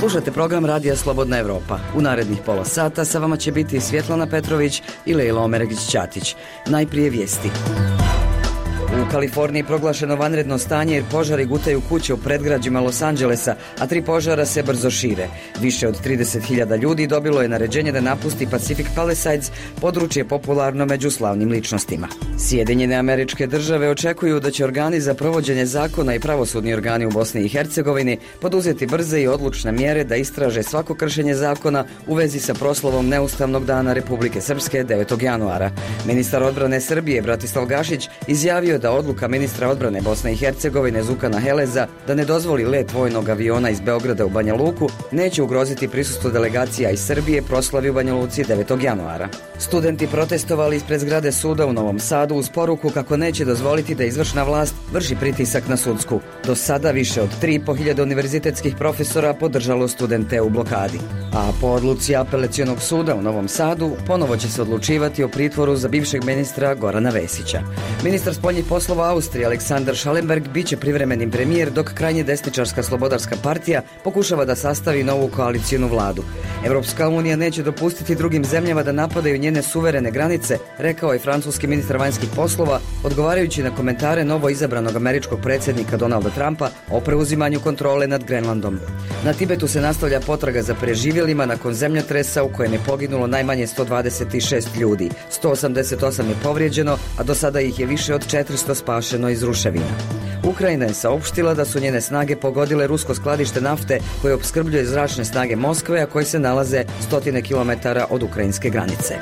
Slušate program Radija Slobodna Evropa. U narednih pola sata sa vama će biti Svjetlana Petrović i Lejla Omeregić-Ćatić. Najprije vijesti. U Kaliforniji proglašeno vanredno stanje jer požari gutaju kuće u predgrađima Los Angelesa, a 3 požara se brzo šire. Više od 30.000 ljudi dobilo je naređenje da napusti Pacific Palisades, područje popularno među slavnim ličnostima. Sjedinjene Američke Države očekuju da će organi za provođenje zakona i pravosudni organi u Bosni i Hercegovini poduzeti brze i odlučne mjere da istraže svako kršenje zakona u vezi sa proslavom Neustavnog dana Republike Srpske 9. januara. Ministar odbrane Srbije Bratislav Gašić izjavio da odluka ministra odbrane Bosne i Hercegovine Zukana Heleza da ne dozvoli let vojnog aviona iz Beograda u Banja Luku neće ugroziti prisustvo delegacija iz Srbije proslavi u Banja Luci 9. januara. Studenti protestovali ispred zgrade suda u Novom Sadu uz poruku kako neće dozvoliti da izvršna vlast vrši pritisak na sudsku. Do sada više od 3.500 univerzitetskih profesora podržalo studente u blokadi. A po odluci Apelacionog suda u Novom Sadu ponovo će se odlučivati o pritvoru za bivšeg ministra Gorana Vesića. Ministar spoljnih poslova Austrije Aleksandar Schallenberg biće privremeni premijer dok krajnje desničarska Slobodarska partija pokušava da sastavi novu koalicijnu vladu. Europska unija neće dopustiti drugim zemljama da napadaju njene suverene granice, rekao je francuski ministar vanjskih poslova, odgovarajući na komentare novo izabranog američkog predsjednika Donalda Trumpa o preuzimanju kontrole nad Grenlandom. Na Tibetu se nastavlja potraga za preživjelima nakon zemljotresa u kojem je poginulo najmanje 126 ljudi. 188 je povrijeđeno, a do sada ih je više od 400 spašeno iz ruševina. Ukrajina je saopštila da su njene snage pogodile rusko skladište nafte koje opskrbljuje zračne snage Moskve, a koje se nalaze 100 kilometara od ukrajinske granice.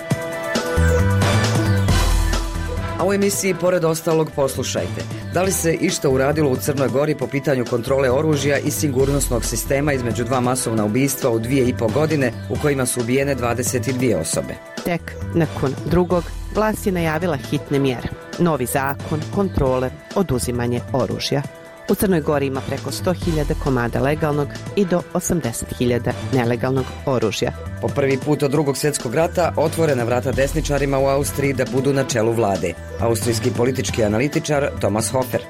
A u emisiji pored ostalog poslušajte. Da li se išta uradilo u Crnoj Gori po pitanju kontrole oružja i sigurnosnog sistema između 2 masovna ubistva u 2,5 godine u kojima su ubijene 22 osobe? Tek nakon drugog vlast je najavila hitne mjere. Novi zakon, kontrole, oduzimanje oružja. U Crnoj Gori ima preko 100.000 komada legalnog i do 80.000 nelegalnog oružja. Po prvi put od Drugog svjetskog rata otvorena vrata desničarima u Austriji da budu na čelu vlade. Austrijski politički analitičar Thomas Hofer.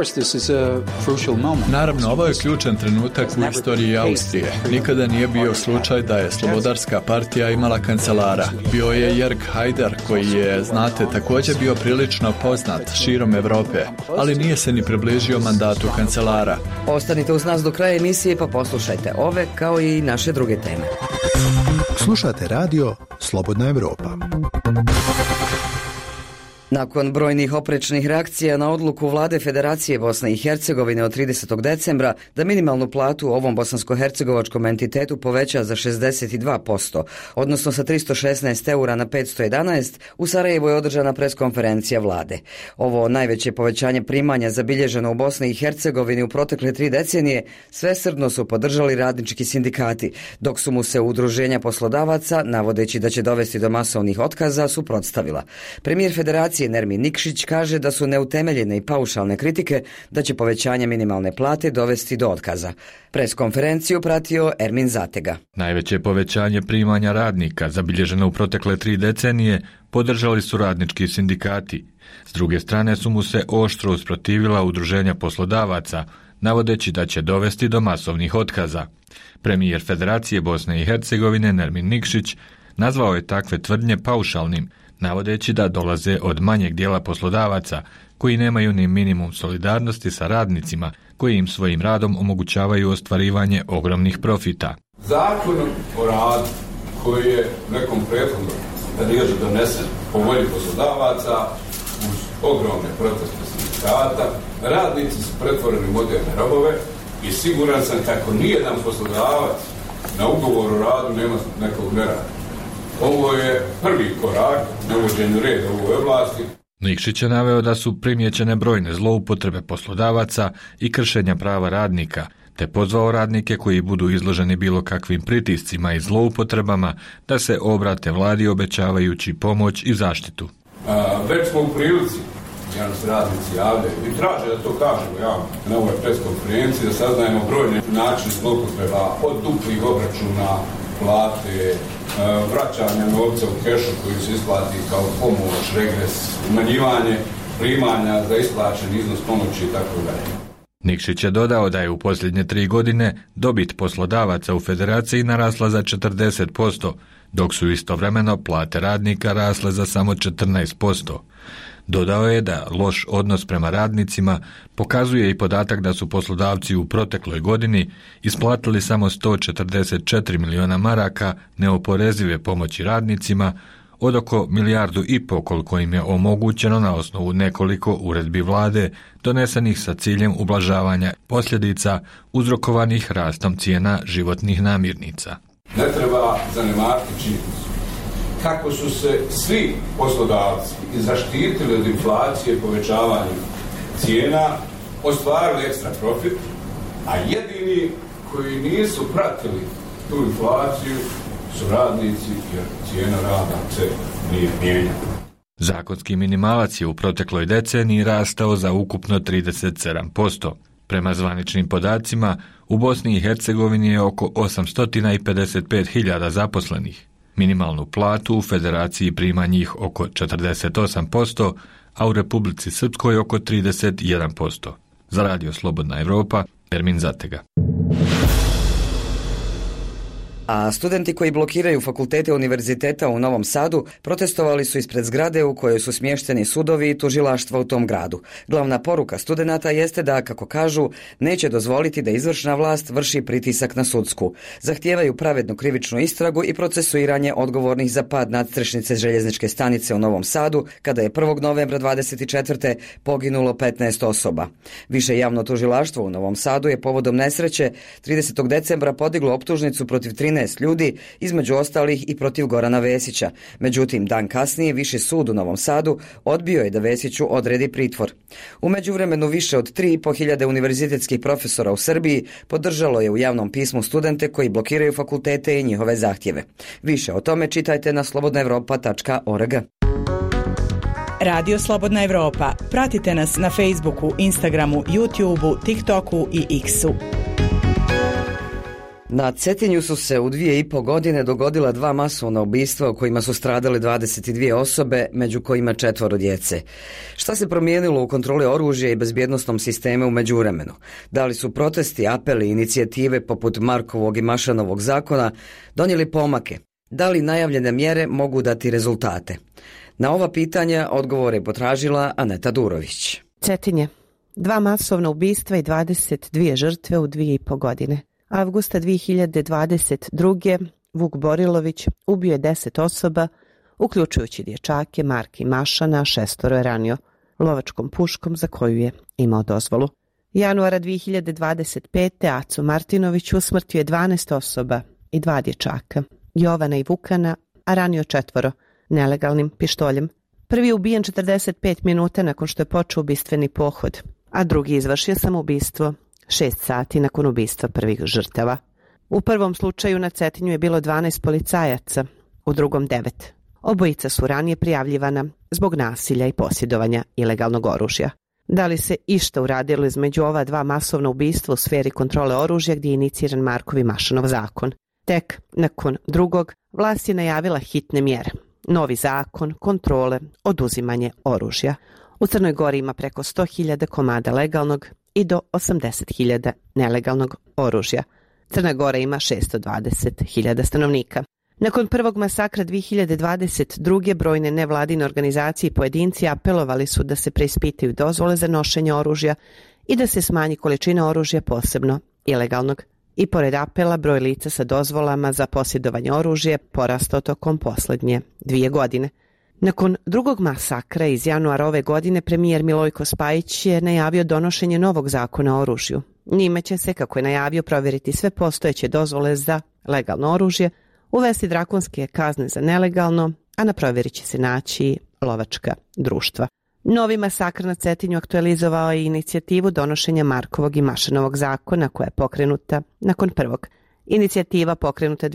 Naravno, ovo je ključan trenutak u istoriji Austrije. Nikada nije bio slučaj da je Slobodarska partija imala kancelara. Bio je Jörg Haider, koji je, znate, također bio prilično poznat širom Europe, ali nije se ni približio mandatu kancelara. Ostanite uz nas do kraja emisije pa poslušajte ove kao i naše druge teme. Slušate radio Slobodna Evropa. Nakon brojnih oprečnih reakcija na odluku vlade Federacije Bosne i Hercegovine od 30. decembra da minimalnu platu u ovom bosansko-hercegovačkom entitetu poveća za 62%, odnosno sa 316 eura na 511, u Sarajevu je održana preskonferencija vlade. Ovo najveće povećanje primanja zabilježeno u Bosni i Hercegovini u protekle 3 decenije svesrdno su podržali radnički sindikati, dok su mu se udruženja poslodavaca, navodeći da će dovesti do masovnih otkaza, suprotstavila. Premijer Federacije Nermin Nikšić kaže da su neutemeljene i paušalne kritike da će povećanje minimalne plate dovesti do otkaza. Preskonferenciju pratio Ermin Zatega. Najveće povećanje primanja radnika zabilježeno u protekle 3 decenije podržali su radnički sindikati. S druge strane su mu se oštro usprotivila udruženja poslodavaca, navodeći da će dovesti do masovnih otkaza. Premijer Federacije Bosne i Hercegovine Nermin Nikšić nazvao je takve tvrdnje paušalnim, navodeći da dolaze od manjeg dijela poslodavaca koji nemaju ni minimum solidarnosti sa radnicima koji im svojim radom omogućavaju ostvarivanje ogromnih profita. Zakon o radu koji je nekom prethodnom periodu donesen po volji poslodavaca uz ogromne proteste sindikata, radnici su pretvoreni u moderne robove i siguran sam kako nijedan poslodavac na ugovor o radu nema nekog nerada. Ovo je prvi korak na uvođenju reda u ovoj oblasti. Nikšić je naveo da su primijećene brojne zloupotrebe poslodavaca i kršenja prava radnika, te pozvao radnike koji budu izloženi bilo kakvim pritiscima i zloupotrebama da se obrate vladi obećavajući pomoć i zaštitu. Već smo u prilici, nas radnici javljaju i traže da to kažemo javno na ovoj preskonferenciji, da saznajemo brojne načine zloupotreba od duplih obračuna plate, vraćanja novca u kešu koji se isplati kao pomoć, regres, umanjivanje primanja za isplaćen iznos pomoći i tako dalje. Nikšić je dodao da je u posljednje 3 godine dobit poslodavaca u federaciji narasla za 40%, dok su istovremeno plate radnika rasle za samo 14%. Dodao je da loš odnos prema radnicima pokazuje i podatak da su poslodavci u protekloj godini isplatili samo 144 miliona maraka neoporezive pomoći radnicima, od oko 1,5 milijardu koliko im je omogućeno na osnovu nekoliko uredbi vlade donesenih sa ciljem ublažavanja posljedica uzrokovanih rastom cijena životnih namirnica. Ne treba zanemariti činjenicu kako su se svi poslodavci zaštitili od inflacije povećavanjem cijena, ostvarili ekstra profit, a jedini koji nisu pratili tu inflaciju su radnici, jer cijena rada se nije mijenjala. Zakonski minimalac je u protekloj deceniji rastao za ukupno 37%. Prema zvaničnim podacima, u Bosni i Hercegovini je oko 855.000 zaposlenih. Minimalnu platu u federaciji prima njih oko 48%, a u Republici Srpskoj oko 31%. Za Radio Slobodna Evropa, Ermin Zatega. A studenti koji blokiraju fakultete univerziteta u Novom Sadu protestovali su ispred zgrade u kojoj su smješteni sudovi i tužilaštva u tom gradu. Glavna poruka studenata jeste da, kako kažu, neće dozvoliti da izvršna vlast vrši pritisak na sudsku. Zahtijevaju pravednu krivičnu istragu i procesuiranje odgovornih za pad nadstrešnice željezničke stanice u Novom Sadu, kada je 1. novembra 24. poginulo 15 osoba. Više javno tužilaštvo u Novom Sadu je povodom nesreće 30. decembra podiglo optužnicu protiv 13 ljudi, između ostalih i protiv Gorana Vesića. Međutim, dan kasnije Viši sud u Novom Sadu odbio je da Vesiću odredi pritvor. U međuvremenu više od 3.500 univerzitetskih profesora u Srbiji podržalo je u javnom pismu studente koji blokiraju fakultete i njihove zahtjeve. Više o tome čitajte na slobodnaevropa.org. Radio Slobodna Evropa. Pratite nas na Facebooku, Instagramu, YouTubeu, TikToku i X-u. Na Cetinju su se u 2,5 godine dogodila 2 masovna ubistva u kojima su stradale 22 osobe, među kojima 4 djece. Šta se promijenilo u kontroli oružja i bezbjednosnom sistemu u međuvremenu? Da li su protesti, apeli i inicijative poput Markovog i Mašanovog zakona donijeli pomake? Da li najavljene mjere mogu dati rezultate? Na ova pitanja odgovore je potražila Aneta Durović. Cetinje. 2 masovna ubistva i 22 žrtve u 2,5 godine. Avgusta 2022. Vuk Borilović ubio je 10 osoba, uključujući dječake Marka i Mašana, 6 je ranio lovačkom puškom za koju je imao dozvolu. Januara 2025. Aco Martinović usmrtio je 12 osoba i 2 dječaka, Jovana i Vukana, a ranio 4 nelegalnim pištoljem. Prvi je ubijen 45 minuta nakon što je počeo ubistveni pohod, a drugi izvršio samoubistvo 6 sati nakon ubistva prvih žrtava. U prvom slučaju na Cetinju je bilo 12 policajaca, u drugom 9. Obojica su ranije prijavljivana zbog nasilja i posjedovanja ilegalnog oružja. Da li se išta uradilo između ova 2 masovna ubistva u sferi kontrole oružja gdje je iniciran Markov i Mašanov zakon? Tek nakon drugog vlast je najavila hitne mjere. Novi zakon, kontrole, oduzimanje oružja. U Crnoj Gori ima preko 100.000 komada legalnog i do 80.000 nelegalnog oružja. Crna Gora ima 620.000 stanovnika. Nakon prvog masakra 2022. brojne nevladine organizacije i pojedinci apelovali su da se preispitaju dozvole za nošenje oružja i da se smanji količina oružja, posebno ilegalnog. I pored apela, broj lica sa dozvolama za posjedovanje oružja porastao tokom posljednje 2 godine. Nakon drugog masakra iz januara ove godine, premijer Milojko Spajić je najavio donošenje novog zakona o oružju. Njime će se, kako je najavio, provjeriti sve postojeće dozvole za legalno oružje, uvesti drakonske kazne za nelegalno, a na provjeri će se naći lovačka društva. Novi masakr na Cetinju aktualizovao je inicijativu donošenja Markovog i Mašanovog zakona koja je pokrenuta nakon prvog. Inicijativa pokrenuta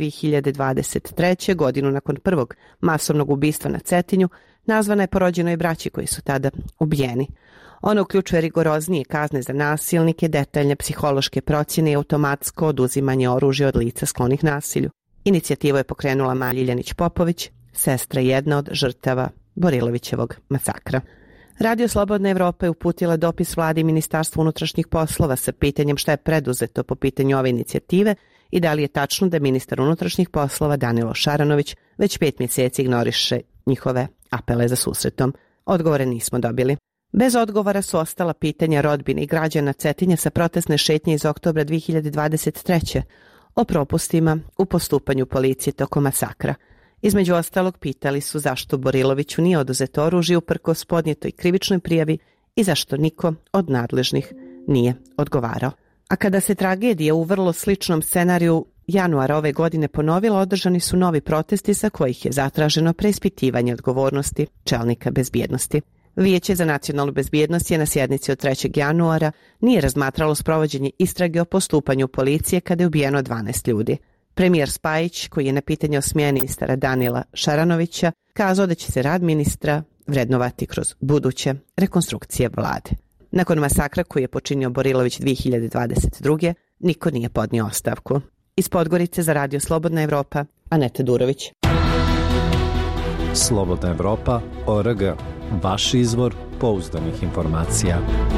2023. godinu nakon prvog masovnog ubistva na Cetinju nazvana je po rođenoj braći koji su tada ubijeni. Ona uključuje rigoroznije kazne za nasilnike, detaljne psihološke procjene i automatsko oduzimanje oružja od lica sklonih nasilju. Inicijativu je pokrenula Maja Ljiljanić Popović, sestra jedna od žrtava Borilovićevog masakra. Radio Slobodna Evropa je uputila dopis vladi i Ministarstvu unutrašnjih poslova sa pitanjem šta je preduzeto po pitanju ove inicijative i da li je tačno da ministar unutrašnjih poslova Danilo Šaranović već 5 mjeseci ignoriše njihove apele za susretom. Odgovore nismo dobili. Bez odgovora su ostala pitanja rodbine i građana Cetinja sa protestne šetnje iz oktobra 2023. o propustima u postupanju policije tokom masakra. Između ostalog pitali su zašto Boriloviću nije oduzeto oružje uprkos podnijetoj krivičnoj prijavi i zašto niko od nadležnih nije odgovarao. A kada se tragedija u vrlo sličnom scenariju januara ove godine ponovila, održani su novi protesti sa kojih je zatraženo preispitivanje odgovornosti čelnika bezbjednosti. Vijeće za nacionalnu bezbjednost je na sjednici od 3. januara nije razmatralo sprovođenje istrage o postupanju policije kada je ubijeno 12 ljudi. Premijer Spajić, koji je na pitanje o smjeni ministara Danila Šaranovića, kazao da će se rad ministra vrednovati kroz buduće rekonstrukcije vlade. Nakon masakra koji je počinio Borilović 2022. niko nije podnio ostavku. Iz Podgorice za Radio Slobodna Evropa, Aneta Durović. Slobodna Evropa.org. Vaš izvor pouzdanih informacija.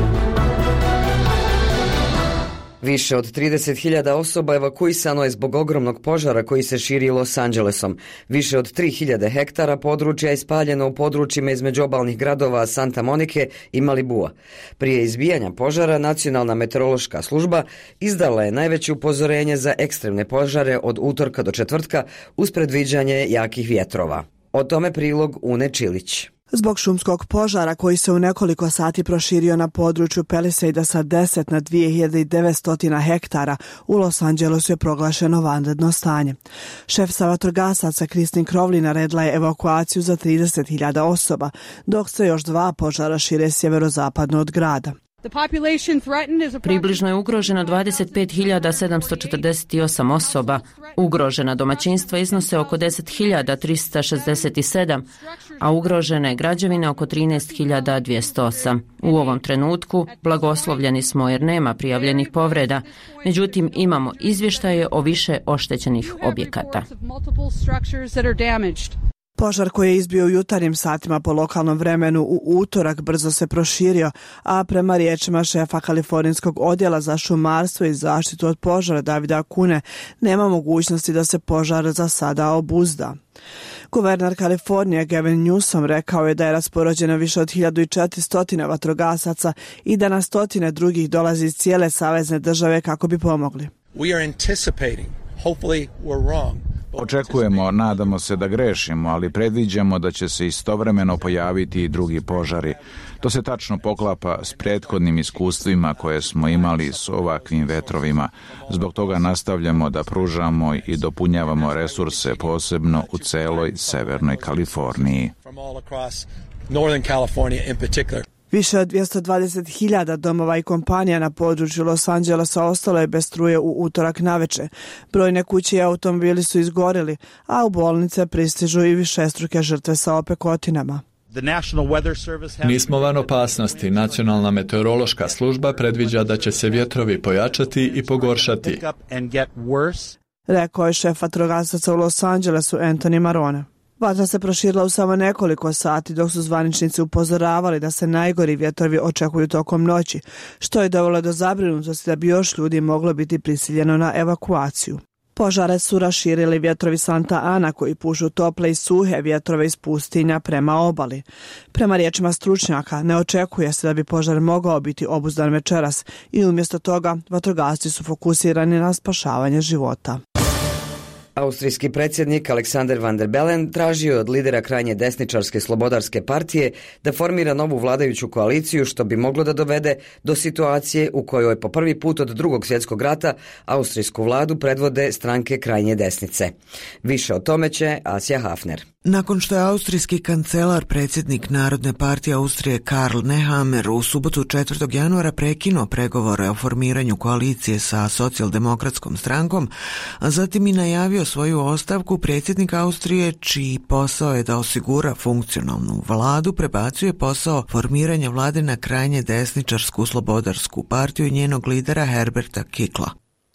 Više od 30.000 osoba evakuisano je zbog ogromnog požara koji se širi Los Angelesom. Više od 3.000 hektara područja je spaljeno u područjima između obalnih gradova Santa Monike i Malibua. Prije izbijanja požara, Nacionalna meteorološka služba izdala je najveće upozorenje za ekstremne požare od utorka do četvrtka uz predviđanje jakih vjetrova. O tome prilog Une Čilić. Zbog šumskog požara koji se u nekoliko sati proširio na području Palisada sa 10 na 2900 hektara, u Los Angelesu je proglašeno vanredno stanje. Šef sa vatrogasaca Kristin Crowley naredila je evakuaciju za 30.000 osoba, dok se još 2 požara šire sjeverozapadno od grada. Približno je ugroženo 25.748 osoba. Ugrožena domaćinstva iznose oko 10.367, a ugrožene građevine oko 13.208. U ovom trenutku blagoslovljeni smo jer nema prijavljenih povreda, međutim imamo izvještaje o više oštećenih objekata. Požar koji je izbio u jutarnjim satima po lokalnom vremenu u utorak brzo se proširio, a prema riječima šefa Kalifornijskog odjela za šumarstvo i zaštitu od požara Davida Kune nema mogućnosti da se požar za sada obuzda. Guverner Kalifornije Gavin Newsom rekao je da je raspoređeno više od 1400 vatrogasaca i da na stotine drugih dolazi iz cijele savezne države kako bi pomogli. Očekujemo, nadamo se da grešimo, ali predviđamo da će se istovremeno pojaviti i drugi požari. To se tačno poklapa s prethodnim iskustvima koje smo imali s ovakvim vetrovima. Zbog toga nastavljamo da pružamo i dopunjavamo resurse, posebno u celoj Severnoj Kaliforniji. Više od 220.000 domova i kompanija na području Los Angelesa ostalo je bez struje u utorak navečer. Brojne kuće i automobili su izgorili, a u bolnice pristižu i višestruke žrtve sa opekotinama. Nismo van opasnosti. Nacionalna meteorološka služba predviđa da će se vjetrovi pojačati i pogoršati, rekao je šef vatrogasaca u Los Angelesu Anthony Marone. Vatra se proširila u samo nekoliko sati dok su zvaničnici upozoravali da se najgori vjetrovi očekuju tokom noći, što je dovelo do zabrinutosti da bi još ljudi moglo biti prisiljeno na evakuaciju. Požare su raširili vjetrovi Santa Ana koji pušu tople i suhe vjetrove iz pustinja prema obali. Prema riječima stručnjaka ne očekuje se da bi požar mogao biti obuzdan večeras i umjesto toga vatrogasci su fokusirani na spašavanje života. Austrijski predsjednik Alexander Van der Bellen tražio je od lidera krajnje desničarske Slobodarske partije da formira novu vladajuću koaliciju što bi moglo da dovede do situacije u kojoj po prvi put od Drugog svjetskog rata austrijsku vladu predvode stranke krajnje desnice. Više o tome će Asja Hafner. Nakon što je austrijski kancelar, predsjednik Narodne partije Austrije Karl Nehammer u subotu 4. januara prekinuo pregovore o formiranju koalicije sa socijaldemokratskom strankom, a zatim i najavio svoju ostavku, predsjednik Austrije, čiji posao je da osigura funkcionalnu vladu, prebacuje posao formiranja vlade na krajnje desničarsku Slobodarsku partiju i njenog lidera Herberta Kickla.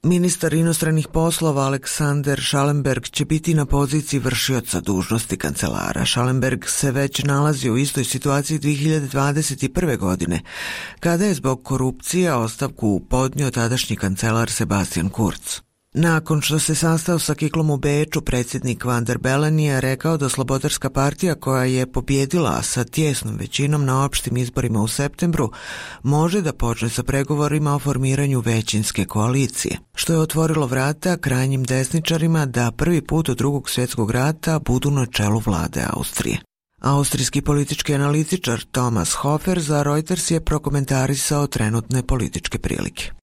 Ministar inostranih poslova Aleksander Schallenberg će biti na poziciji vršioca dužnosti kancelara. Schallenberg se već nalazi u istoj situaciji 2021. godine, kada je zbog korupcije ostavku podnio tadašnji kancelar Sebastian Kurz. Nakon što se sastao sa Kiklom u Beču, predsjednik Van der Bellen je rekao da Slobodarska partija, koja je pobjedila sa tijesnom većinom na opštim izborima u septembru, može da počne sa pregovorima o formiranju većinske koalicije, što je otvorilo vrata krajnjim desničarima da prvi put od Drugog svjetskog rata budu na čelu vlade Austrije. Austrijski politički analitičar Thomas Hofer za Reuters je prokomentarisao trenutne političke prilike.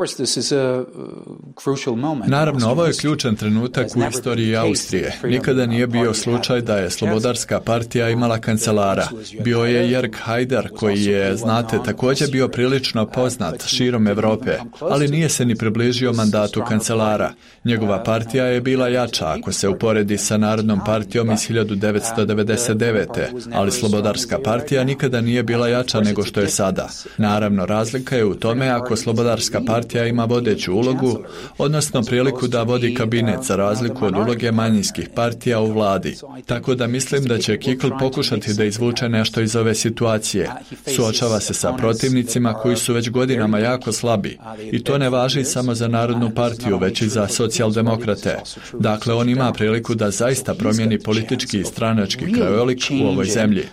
Naravno, ovo je ključan trenutak u istoriji Austrije. Nikada nije bio slučaj da je Slobodarska partija imala kancelara. Bio je Jörg Haider, koji je, znate, također bio prilično poznat širom Europe, ali nije se ni približio mandatu kancelara. Njegova partija je bila jača ako se uporedi sa Narodnom partijom iz 1999. Ali Slobodarska partija nikada nije bila jača nego što je sada. Naravno, razlika je u tome ako Slobodarska partija ima vodeću ulogu, odnosno priliku da vodi kabinet za razliku od uloge manjinskih partija u vladi. Tako da mislim da će Kikl pokušati da izvuče nešto iz ove situacije. Suočava se sa protivnicima koji su već godinama jako slabi. I to ne važi samo za Narodnu partiju, već i za socijaldemokrate. Dakle, on ima priliku da zaista promijeni politički i stranački krajolik u ovoj zemlji.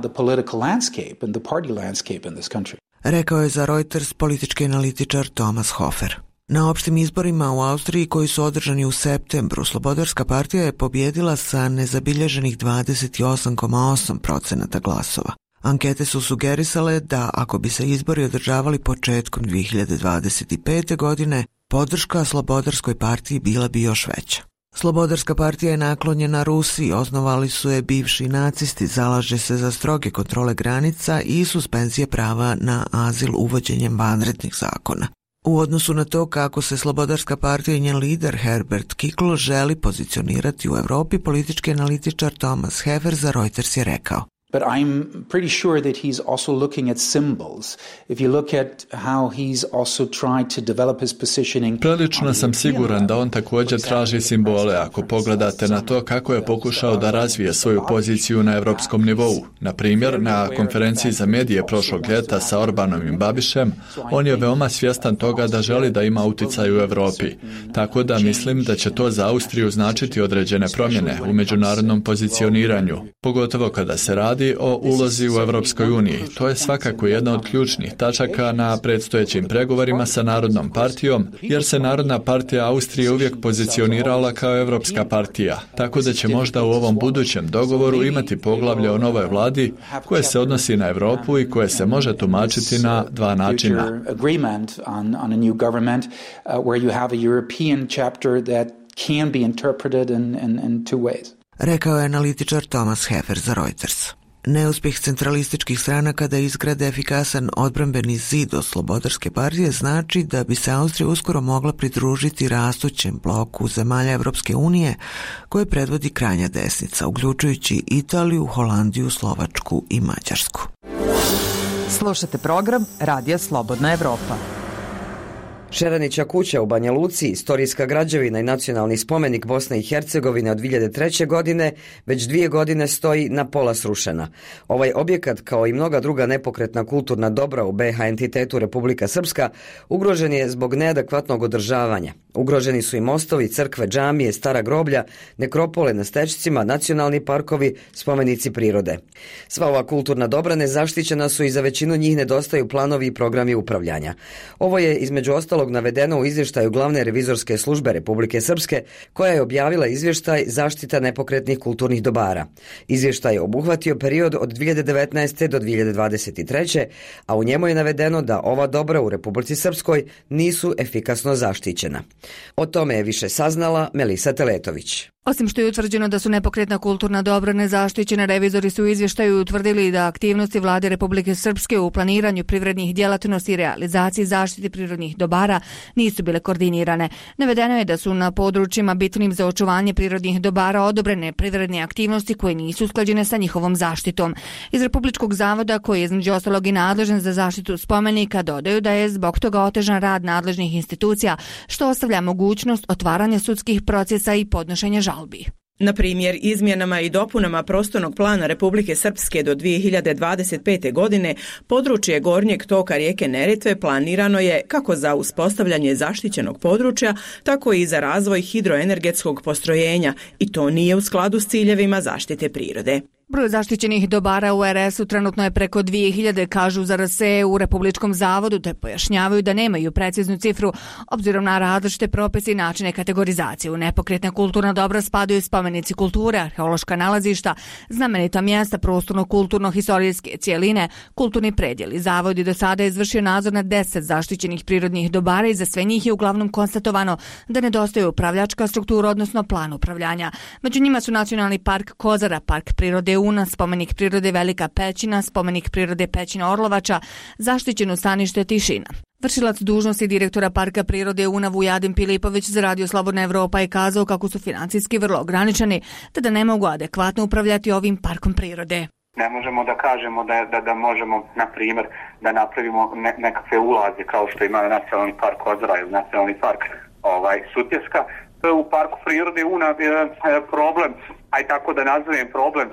Rekao je za Reuters politički analitičar Thomas Hofer. Na opštim izborima u Austriji koji su održani u septembru, Slobodarska partija je pobjedila sa nezabilježenih 28,8% glasova. Ankete su sugerisale da ako bi se izbori održavali početkom 2025. godine, podrška Slobodarskoj partiji bila bi još veća. Slobodarska partija je naklonjena Rusiji, osnovali su je bivši nacisti, zalaže se za stroge kontrole granica i suspenzije prava na azil uvođenjem vanrednih zakona. U odnosu na to kako se Slobodarska partija i njen lider Herbert Kickl želi pozicionirati u Europi, politički analitičar Thomas Hefer za Reuters je rekao: But I'm pretty sure that he's also looking at symbols. If you look at how he's also tried to develop his positioning. Prilično sam siguran da on također traži simbole ako pogledate na to kako je pokušao da razvije svoju poziciju na europskom nivou. Na primjer, na konferenciji za medije prošlog ljeta sa Orbanom i Babišem, on je veoma svjestan toga da želi da ima utjecaj u Europi. Tako da mislim da će to za Austriju značiti određene promjene u međunarodnom pozicioniranju, pogotovo kada se radi o ulozi u Europskoj uniji. To je svakako jedna od ključnih tačaka na predstojećim pregovorima sa Narodnom partijom, jer se Narodna partija Austrije uvijek pozicionirala kao Europska partija, tako da će možda u ovom budućem dogovoru imati poglavlje o novoj vladi koje se odnosi na Europu i koje se može tumačiti na dva načina. Rekao je analitičar Thomas Hefer za Reuters. Neuspjeh centralističkih stranaka da izgrade efikasan odbrambeni zid od Slobodarske partije znači da bi se Austrija uskoro mogla pridružiti rastućem bloku zemalja Europske unije koje predvodi krajnja desnica, uključujući Italiju, Holandiju, Slovačku i Mađarsku. Slušate program Radija Slobodna Evropa. Šeranića kuća u Banja Luci, istorijska građevina i nacionalni spomenik Bosne i Hercegovine od 2003. godine, već 2 godine stoji na pola srušena. Ovaj objekat, kao i mnoga druga nepokretna kulturna dobra u BiH entitetu Republika Srpska, ugrožen je zbog neadekvatnog održavanja. Ugroženi su i mostovi, crkve, džamije, stara groblja, nekropole na stečcima, nacionalni parkovi, spomenici prirode. Sva ova kulturna dobra nezaštićena su i za većinu njih nedostaju planovi i programi upravljanja. Ovo je između ostalog navedeno u izvještaju Glavne revizorske službe Republike Srpske, koja je objavila izvještaj Zaštita nepokretnih kulturnih dobara. Izvještaj je obuhvatio period od 2019. do 2023. a u njemu je navedeno da ova dobra u Republici Srpskoj nisu efikasno zaštićena. O tome je više saznala Melisa Teletović. Osim što je utvrđeno da su nepokretna kulturna dobra nezaštićena, revizori su u izvještaju utvrdili da aktivnosti Vlade Republike Srpske u planiranju privrednih djelatnosti i realizaciji zaštite prirodnih dobara nisu bile koordinirane. Navedeno je da su na područjima bitnim za očuvanje prirodnih dobara odobrene privredne aktivnosti koje nisu usklađene sa njihovom zaštitom. Iz Republičkog zavoda, koji je između ostalog i nadležan za zaštitu spomenika, dodaju da je zbog toga otežan rad nadležnih institucija, što ostavlja mogućnost otvaranja sudskih procesa i podnošenja žalbi. Na primjer, izmjenama i dopunama prostornog plana Republike Srpske do 2025. godine područje gornjeg toka rijeke Neretve planirano je kako za uspostavljanje zaštićenog područja, tako i za razvoj hidroenergetskog postrojenja i to nije u skladu s ciljevima zaštite prirode. Broj zaštićenih dobara u RS-u trenutno je preko 2000, kažu za RSE u Republičkom zavodu, te pojašnjavaju da nemaju preciznu cifru obzirom na različite propise i načine kategorizacije. U nepokretna kulturna dobra spadaju spomenici kulture, arheološka nalazišta, znamenita mjesta, prostorno-kulturno-historijske cijeline, kulturni predjeli. Zavod je do sada izvršio nadzor nad 10 zaštićenih prirodnih dobara i za sve njih je uglavnom konstatovano da nedostaje upravljačka struktura, odnosno plan upravljanja. Među njima su Nacionalni park Kozara, Park prirode Una, spomenik prirode Velika Pećina, spomenik prirode Pećina Orlovača, zaštićeno stanište Tišina. Vršilac dužnosti direktora Parka prirode Una Vujadin Pilipović za Radio Slobodna Evropa je kazao kako su financijski vrlo ograničeni, te da ne mogu adekvatno upravljati ovim parkom prirode. Ne možemo da kažemo da možemo, na primjer, da napravimo nekakve ulaze kao što ima Nacionalni park Kozara ili Nacionalni park Sutjeska. U parku prirode Una problem, aj tako da nazovem problem,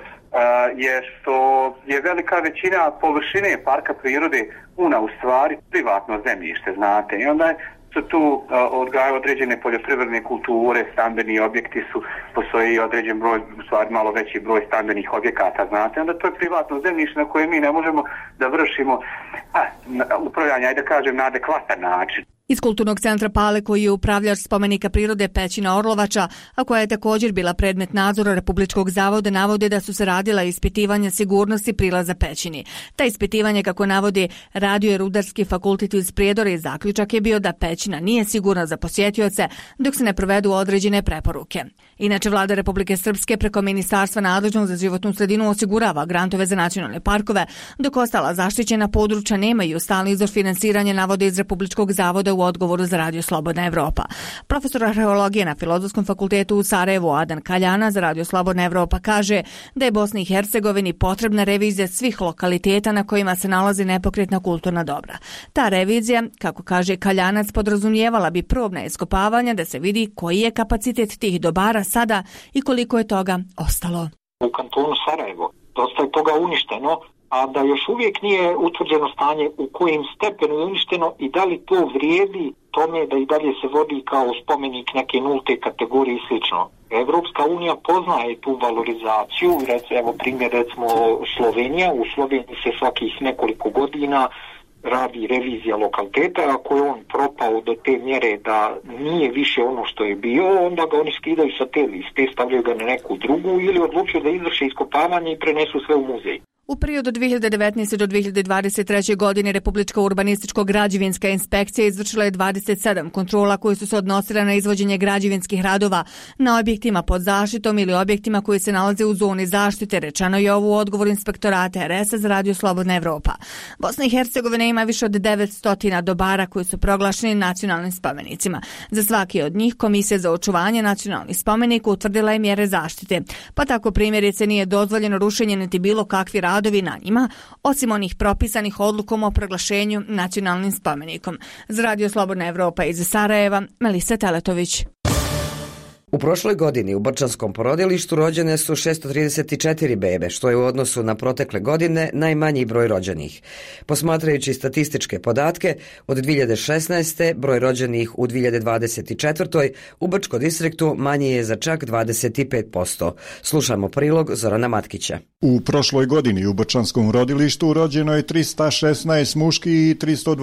je što je velika većina površine parka prirode Una u stvari privatno zemljište, znate. I onda su tu odgajaju određene poljoprivredne kulture, stambeni objekti postoji određen broj, u stvari malo veći broj stambenih objekata, znate. Onda to je privatno zemljište na koje mi ne možemo da vršimo upravljanje, ajde da kažem, na adekvatan način. Iz Kulturnog centra Pale, koji je upravljač spomenika prirode Pećina Orlovača, a koja je također bila predmet nadzora Republičkog zavoda, navode da su se radila ispitivanja sigurnosti prilaza Pećini. Ta ispitivanje, kako navodi, radio je Rudarski fakultet iz Prijedora i zaključak je bio da Pećina nije sigurna za posjetioce dok se ne provedu određene preporuke. Inače, Vlada Republike Srpske preko Ministarstva nadležnog za životnu sredinu osigurava grantove za nacionalne parkove, dok ostala zaštićena područja nemaju stalni izvor finansiranja, navode iz Republičkog zavoda u odgovoru za Radio Slobodna Evropa. Profesor arheologije na Filozofskom fakultetu u Sarajevu Adan Kaljana za Radio Slobodna Evropa kaže da je Bosni i Hercegovini potrebna revizija svih lokaliteta na kojima se nalazi nepokretna kulturna dobra. Ta revizija, kako kaže Kaljanac, podrazumijevala bi probna iskopavanja da se vidi koji je kapacitet tih dobara sada i koliko je toga ostalo. U kantonu Sarajevo dosta je toga uništeno, a da još uvijek nije utvrđeno stanje u kojim stepenu je uništeno i da li to vrijedi tome da i dalje se vodi kao spomenik neke nulte kategorije i slično. Evropska unija poznaje tu valorizaciju, evo primjer recimo Slovenija, u Sloveniji se svakih nekoliko godina radi revizija lokaliteta, ako je on propao do te mjere da nije više ono što je bio, onda ga oni skidaju sa te liste, stavljaju ga na neku drugu ili odlučuju da izvrše iskopavanje i prenesu sve u muzej. U periodu 2019. do 2023. godine Republička urbanističko-građevinska inspekcija izvršila je 27 kontrola koje su se odnosile na izvođenje građevinskih radova na objektima pod zaštitom ili objektima koji se nalaze u zoni zaštite, rečeno je ovo u odgovoru inspektorata RS-a za Radio Slobodna Evropa. Bosna i Hercegovina ima više od 900 dobara koji su proglašeni nacionalnim spomenicima. Za svaki od njih Komisija za očuvanje nacionalnih spomenika utvrdila je mjere zaštite, pa tako primjerice nije dozvoljeno rušenje niti bilo kakvi radovi na njima, osim onih propisanih odlukom o proglašenju nacionalnim spomenikom. Za Radio Slobodna Evropa iz Sarajeva, Melisa Teletović. U prošloj godini u Brčanskom porodilištu rođene su 634 bebe, što je u odnosu na protekle godine najmanji broj rođenih. Posmatrajući statističke podatke, od 2016. broj rođenih u 2024. u Brčkom distriktu manji je za čak 25%. Slušamo prilog Zorana Matkića. U prošloj godini u Brčanskom rodilištu rođeno je 316 muških i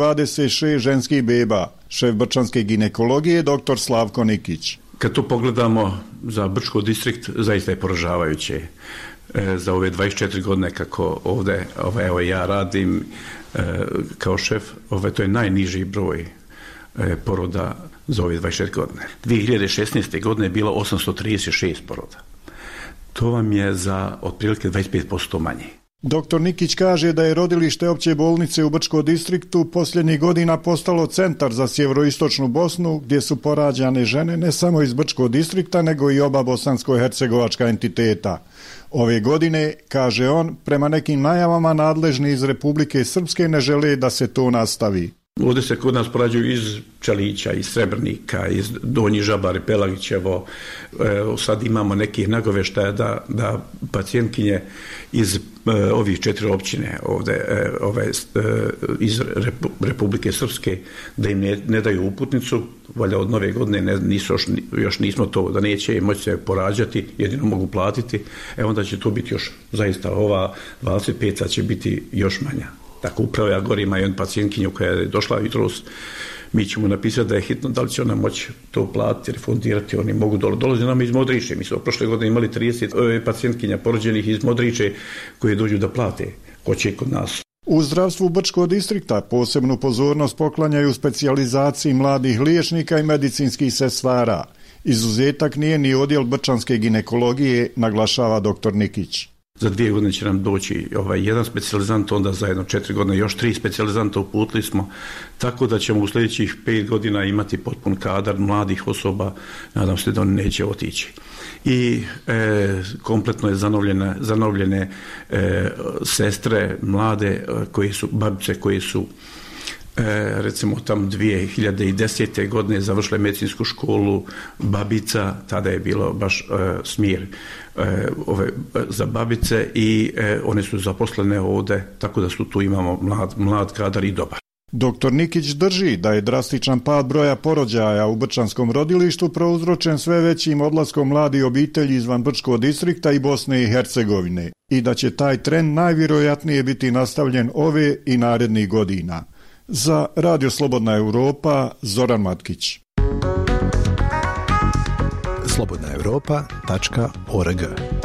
326 ženskih beba. Šef brčanske ginekologije dr. Slavko Nikić. Kad to pogledamo za Brčko distrikt, zaista je poražavajuće. Za ove 24 godine kako ovdje evo ja radim kao šef, to je najniži broj poroda za ove 24 godine. 2016. godine je bilo 836 poroda. To vam je za otprilike 25% manje. Dr. Nikić kaže da je rodilište opće bolnice u Brčkom distriktu posljednjih godina postalo centar za sjeveroistočnu Bosnu, gdje su porađane žene ne samo iz Brčkog distrikta, nego i oba bosansko-hercegovačka entiteta. Ove godine, kaže on, prema nekim najavama nadležni iz Republike Srpske ne žele da se to nastavi. Ovdje se kod nas porađuju iz Čalića, iz Srebrnika, iz Donji Žabari, Pelagićevo. Sad imamo nekih nagoveštaja da pacijentkinje iz ovih 4 općine ovdje, iz Republike Srpske, da im ne daju uputnicu, valjda od nove godine još nismo to, da neće moći se porađati, jedino mogu platiti, onda će to biti još, zaista ova 25 će biti još manja. Tako upravo ja gore ima jedan pacijentkinju koja je došla jutros, mi ćemo napisati da je hitno, da li će ona moći to platiti, refundirati, oni mogu dolazi nam iz Modriče. Mi smo prošle godine imali 30 pacijentkinja porođenih iz Modriče koje dođu da plate, hoće kod nas. U zdravstvu Brčkog distrikta posebnu pozornost poklanjaju specijalizaciji mladih liječnika i medicinskih sestara. Izuzetak nije ni odjel brčanske ginekologije, naglašava dr. Nikić. Za 2 godine će nam doći jedan specijalizant, onda zajedno 4 godine još 3 specijalizanta uputili smo, tako da ćemo u sljedećih 5 godina imati potpun kadar mladih osoba, nadam se da oni neće otići. I kompletno je zanovljene sestre mlade, babice koje su recimo tam 2010. godine završile medicinsku školu babica, tada je bilo baš smjer za babice i one su zaposlene ovdje, tako da tu imamo mlad kadar i dobar. Dr. Nikić drži da je drastičan pad broja porođaja u brčanskom rodilištu prouzročen sve većim odlaskom mladih obitelji izvan Brčkog distrikta i Bosne i Hercegovine i da će taj trend najvjerojatnije biti nastavljen ove i narednih godina. Za Radio Slobodna Europa, Zoran Matkić. slobodnaeuropa.org.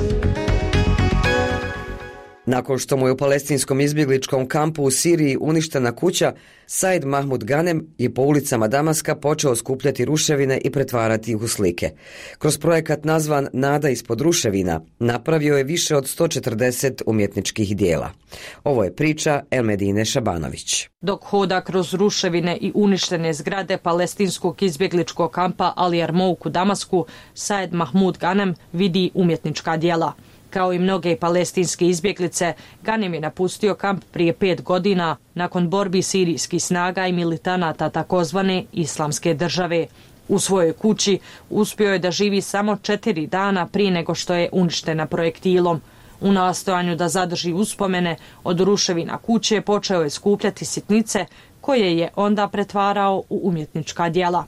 Nakon što mu je u palestinskom izbjegličkom kampu u Siriji uništena kuća, Said Mahmud Ghanem je po ulicama Damaska počeo skupljati ruševine i pretvarati ih u slike. Kroz projekat nazvan Nada ispod ruševina napravio je više od 140 umjetničkih dijela. Ovo je priča Elmedine Šabanović. Dok hoda kroz ruševine i uništene zgrade palestinskog izbjegličkog kampa Ali Yarmouk u Damasku, Said Mahmud Ghanem vidi umjetnička dijela. Kao i mnoge palestinske izbjeglice, Ghanem je napustio kamp prije 5 godina nakon borbi sirijskih snaga i militanata takozvane Islamske države. U svojoj kući uspio je da živi samo 4 dana prije nego što je uništena projektilom. U nastojanju da zadrži uspomene od ruševina kuće počeo je skupljati sitnice koje je onda pretvarao u umjetnička djela.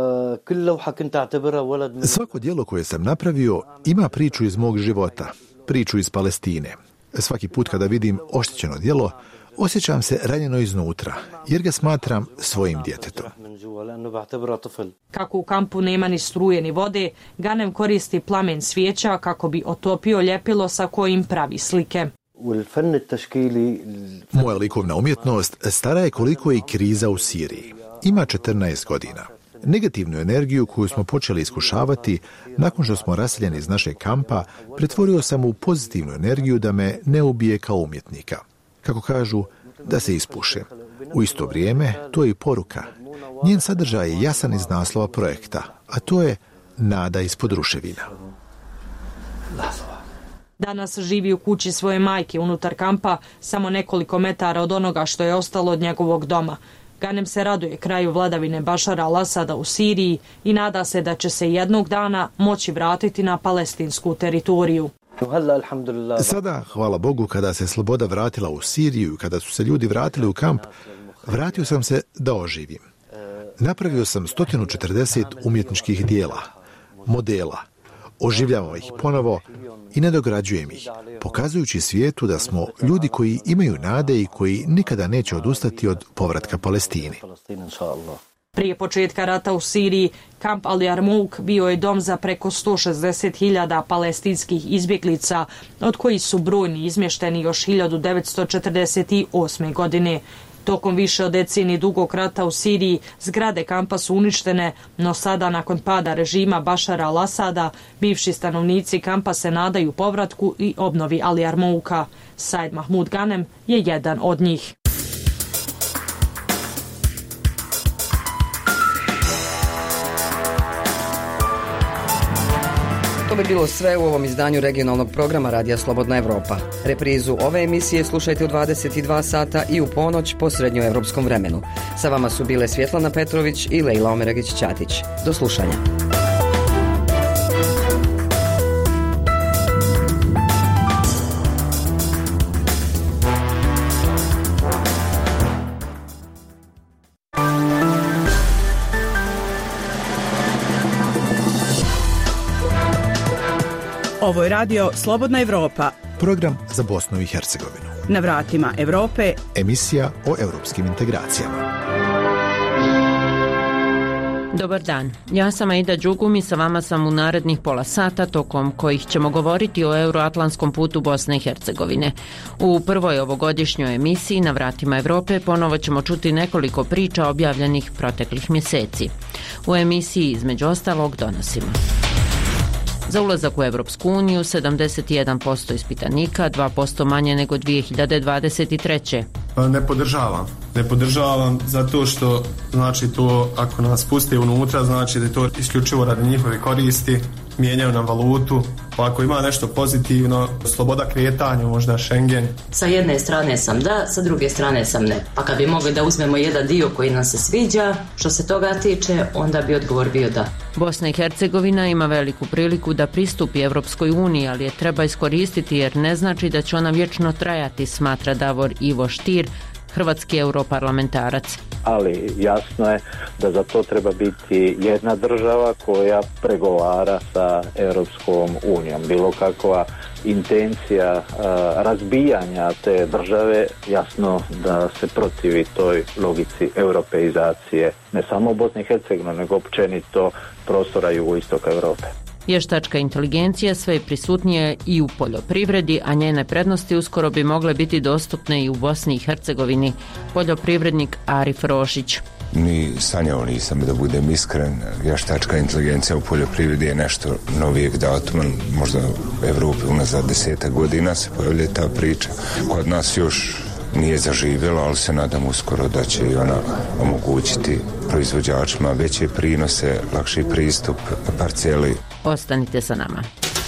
Svako djelo koje sam napravio ima priču iz mog života, priču iz Palestine. Svaki put kada vidim oštećeno djelo, osjećam se ranjeno iznutra, jer ga smatram svojim djetetom. Kako u kampu nema ni struje ni vode, Ghanem koristi plamen svijeća kako bi otopio ljepilo sa kojim pravi slike. Moja likovna umjetnost stara je koliko je i kriza u Siriji. Ima 14 godina. Negativnu energiju koju smo počeli iskušavati nakon što smo raseljeni iz našeg kampa, pretvorio sam u pozitivnu energiju da me ne ubije kao umjetnika. Kako kažu, da se ispušem. U isto vrijeme, to je i poruka. Njen sadržaj je jasan iz naslova projekta, a to je Nada ispod ruševina. Danas živi u kući svoje majke unutar kampa, samo nekoliko metara od onoga što je ostalo od njegovog doma. Ghanem se raduje kraju vladavine Bašara al-Asada u Siriji i nada se da će se jednog dana moći vratiti na palestinsku teritoriju. Sada, hvala Bogu, kada se sloboda vratila u Siriju i kada su se ljudi vratili u kamp, vratio sam se da oživim. Napravio sam 140 umjetničkih dijela, modela, oživljavao ih ponovo i nadograđujem ih, pokazujući svijetu da smo ljudi koji imaju nade i koji nikada neće odustati od povratka Palestini. Prije početka rata u Siriji, kamp Ali Yarmouk bio je dom za preko 160.000 palestinskih izbjeglica, od kojih su brojni izmješteni još 1948. godine. Tokom više od decenije dugog rata u Siriji zgrade kampa su uništene, no sada nakon pada režima Bašara al-Asada bivši stanovnici kampa se nadaju povratku i obnovi Ali Armouka. Said Mahmoud Ghanem je jedan od njih. To bi bilo sve u ovom izdanju regionalnog programa Radija Slobodna Evropa. Reprizu ove emisije slušajte u 22 sata i u ponoć po srednjoevropskom vremenu. Sa vama su bile Svjetlana Petrović i Lejla Omeragić-Ćatić. Do slušanja. Ovo je radio Slobodna Evropa. Program za Bosnu i Hercegovinu. Na vratima Evrope. Emisija o europskim integracijama. Dobar dan, ja sam Aida Đugum i sa vama sam u narednih pola sata tokom kojih ćemo govoriti o euroatlantskom putu Bosne i Hercegovine. U prvoj ovogodišnjoj emisiji Na vratima Evrope ponovo ćemo čuti nekoliko priča objavljenih proteklih mjeseci. U emisiji između ostalog donosimo: za ulazak u Evropsku uniju 71% ispitanika, 2% manje nego 2023. Ne podržavam zato što znači to ako nas puste unutra znači da je to isključivo radi njihove koristi, mijenjaju nam valutu, pa ako ima nešto pozitivno, sloboda kretanja, možda Schengen. Sa jedne strane sam da, sa druge strane sam ne. Pa kad bi mogli da uzmemo jedan dio koji nam se sviđa, što se toga tiče, onda bi odgovor bio da. Bosna i Hercegovina ima veliku priliku da pristupi Evropskoj uniji, ali je treba iskoristiti jer ne znači da će ona vječno trajati, smatra Davor Ivo Stier, hrvatski europarlamentarac. Ali jasno je da za to treba biti jedna država koja pregovara sa Europskom unijom. Bilo kakva intencija razbijanja te države, jasno da se protivi toj logici europeizacije ne samo Bosne i Hercegovine, nego općenito prostora jugoistoka Europe. Vještačka inteligencija sve je prisutnija i u poljoprivredi, a njene prednosti uskoro bi mogle biti dostupne i u Bosni i Hercegovini. Poljoprivrednik Arif Rošić. Ni sanjao nisam, da budem iskren. Vještačka inteligencija u poljoprivredi je nešto novijeg datuma, možda u Evropi unazad 10 godina se pojavlja ta priča. Kod nas još nije zaživjela, ali se nadam uskoro da će i ona omogućiti proizvođačima veće prinose, lakši pristup parceli. Ostanite sa nama.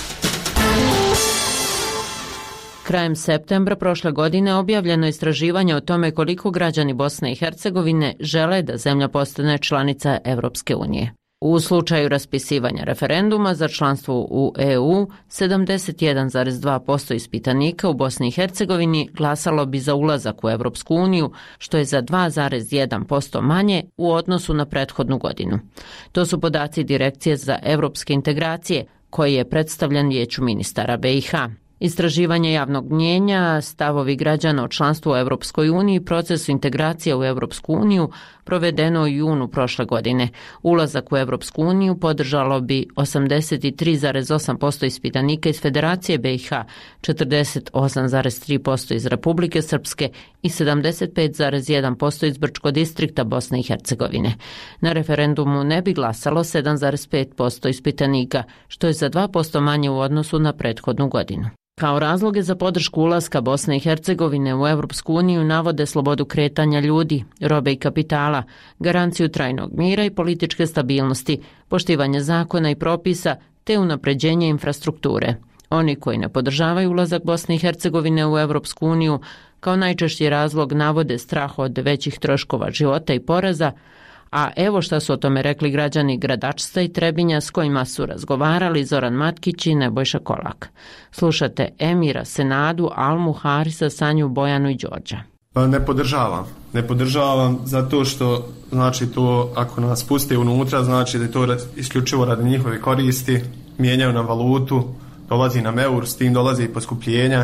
Krajem septembra prošle godine objavljeno je istraživanje o tome koliko građani Bosne i Hercegovine žele da zemlja postane članica Evropske unije. U slučaju raspisivanja referenduma za članstvo u EU, 71,2% ispitanika u Bosni i Hercegovini glasalo bi za ulazak u Evropsku uniju, što je za 2,1% manje u odnosu na prethodnu godinu. To su podaci Direkcije za evropske integracije, koji je predstavljen Vijeću ministara BiH. Istraživanje javnog mnijenja, stavovi građana o članstvu u Evropskoj uniji i procesu integracije u Evropsku uniju provedeno u junu prošle godine. Ulazak u Evropsku uniju podržalo bi 83,8% ispitanika iz Federacije BiH, 48,3% iz Republike Srpske i 75,1% iz Brčko distrikta Bosne i Hercegovine. Na referendumu ne bi glasalo 7,5% ispitanika, što je za 2% manje u odnosu na prethodnu godinu. Kao razloge za podršku ulaska Bosne i Hercegovine u Evropsku uniju navode slobodu kretanja ljudi, robe i kapitala, garanciju trajnog mira i političke stabilnosti, poštivanje zakona i propisa te unapređenje infrastrukture. Oni koji ne podržavaju ulazak Bosne i Hercegovine u Evropsku uniju kao najčešći razlog navode strah od većih troškova života i poreza, a evo šta su o tome rekli građani Gradačca i Trebinja s kojima su razgovarali Zoran Matkić i Nebojša Kolak. Slušate Emira, Senadu, Almu, Harisa, Sanju, Bojanu i Đorđa. Ne podržavam zato što znači to ako nas puste unutra znači da je to isključivo radi njihove koristi, mijenjaju nam valutu, dolazi nam eur, s tim dolazi i poskupljenja,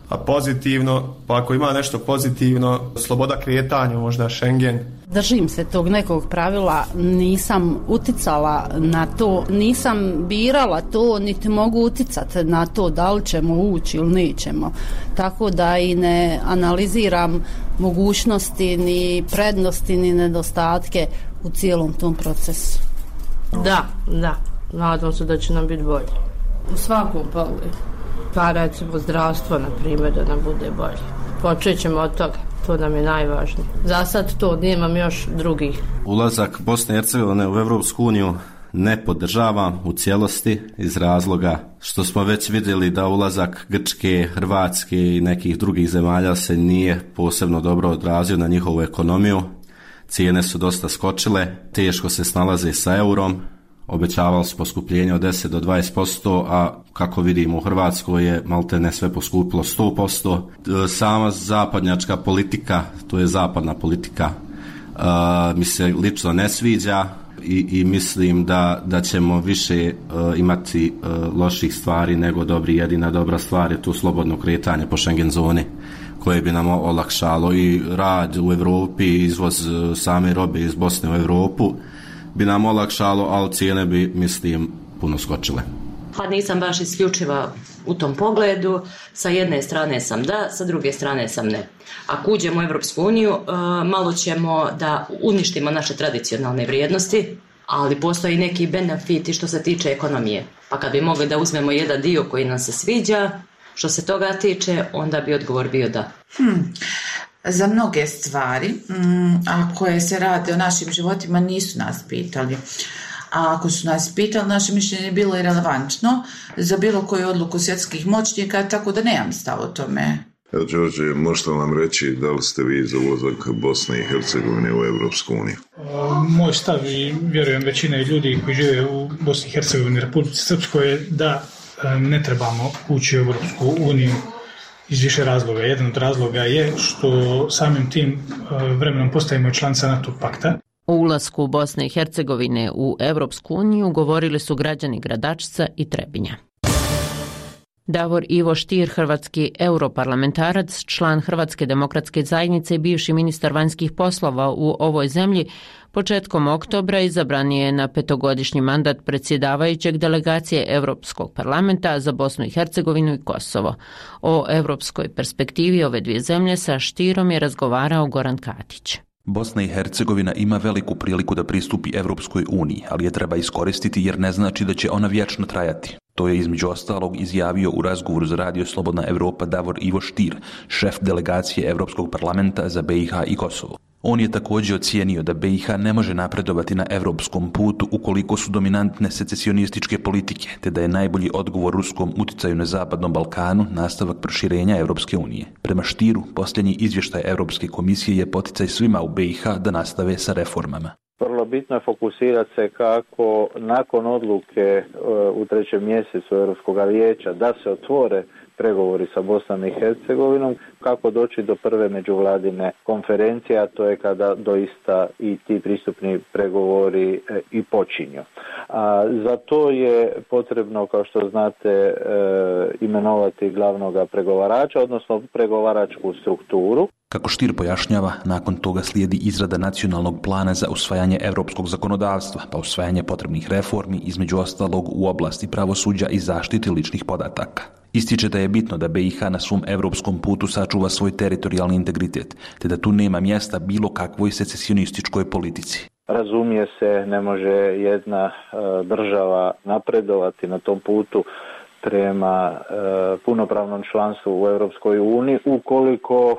a pozitivno, pa ako ima nešto pozitivno, sloboda kretanja, možda Schengen. Držim se tog nekog pravila, nisam uticala na to, nisam birala to, niti mogu uticati na to da li ćemo ući ili nećemo. Tako da i ne analiziram mogućnosti, ni prednosti, ni nedostatke u cijelom tom procesu. Da, nadam se da će nam biti bolje. U svakom pogledu. Pa recimo zdravstvo, na primjer, da nam bude bolje. Počet ćemo od toga, to nam je najvažnije. Za sad to, nemam još drugih. Ulazak Bosne i Hercegovine u Evropsku uniju ne podržavam u cijelosti iz razloga što smo već vidjeli da ulazak Grčke, Hrvatske i nekih drugih zemalja se nije posebno dobro odrazio na njihovu ekonomiju. Cijene su dosta skočile, teško se snalaze sa eurom. Obećavali su poskupljenje od 10 do 20%, a kako vidimo u Hrvatskoj je maltene sve poskupilo 100%. Sama zapadnjačka politika, to je zapadna politika, mi se lično ne sviđa i mislim da ćemo više imati loših stvari nego dobri. Jedina dobra stvar je tu slobodno kretanje po Schengen zoni koje bi nam olakšalo i rad u Europi, izvoz same robe iz Bosne u Europu bi nam olakšalo, ali cijene bi, mislim, puno skočile. Pa nisam baš isključiva u tom pogledu. Sa jedne strane sam da, sa druge strane sam ne. Ako uđemo u Evropsku uniju, malo ćemo da uništimo naše tradicionalne vrijednosti, ali postoji neki benefiti što se tiče ekonomije. Pa kad bi mogli da uzmemo jedan dio koji nam se sviđa, što se toga tiče, onda bi odgovor bio da. Za mnoge stvari, a koje se rade o našim životima, nisu nas pitali. A ako su nas pitali, naše mišljenje je bilo i relevantno za bilo koju odluku svjetskih moćnika, tako da nemam stav o tome. Evo, Đorđe, možete nam reći da li ste vi za ulazak Bosne i Hercegovine u Evropsku uniju? Moj stav i vjerujem većine ljudi koji žive u Bosni i Hercegovini, Republici Srpskoj, je da ne trebamo ući u Evropsku uniju iz više razloga. Jedan od razloga je što samim tim vremenom postajemo članica NATO pakta. O ulasku Bosne i Hercegovine u Evropsku uniju govorili su građani Gradačca i Trebinja. Davor Ivo Stier, hrvatski europarlamentarac, član Hrvatske demokratske zajednice i bivši ministar vanjskih poslova u ovoj zemlji, početkom oktobra izabran je na 5-godišnji mandat predsjedavajućeg delegacije Europskog parlamenta za Bosnu i Hercegovinu i Kosovo. O europskoj perspektivi ove dvije zemlje sa Stierom je razgovarao Goran Katić. Bosna i Hercegovina ima veliku priliku da pristupi Evropskoj uniji, ali je treba iskoristiti jer ne znači da će ona vječno trajati. To je između ostalog izjavio u razgovoru za radio Slobodna Evropa Davor Ivo Stier, šef delegacije Europskog parlamenta za BiH i Kosovo. On je također ocijenio da BiH ne može napredovati na europskom putu ukoliko su dominantne secesionističke politike, te da je najbolji odgovor ruskom uticaju na Zapadnom Balkanu nastavak proširenja Europske unije. Prema Stieru, posljednji izvještaj Europske komisije je poticaj svima u BiH da nastave sa reformama. Vrlo bitno je fokusirati se kako nakon odluke u 3. mjesecu Europskog vijeća da se otvore pregovori sa Bosnom i Hercegovinom, kako doći do prve međuvladine konferencije, a to je kada doista i ti pristupni pregovori i počinju. Za to je potrebno, kao što znate, imenovati glavnog pregovarača, odnosno pregovaračku strukturu. Kako Stier pojašnjava, nakon toga slijedi izrada nacionalnog plana za usvajanje europskog zakonodavstva, pa usvajanje potrebnih reformi, između ostalog u oblasti pravosuđa i zaštiti ličnih podataka. Ističe da je bitno da BiH na svom europskom putu sačuva svoj teritorijalni integritet, te da tu nema mjesta bilo kakvoj secesionističkoj politici. Razumije se, ne može jedna država napredovati na tom putu prema punopravnom članstvu u Europskoj uniji ukoliko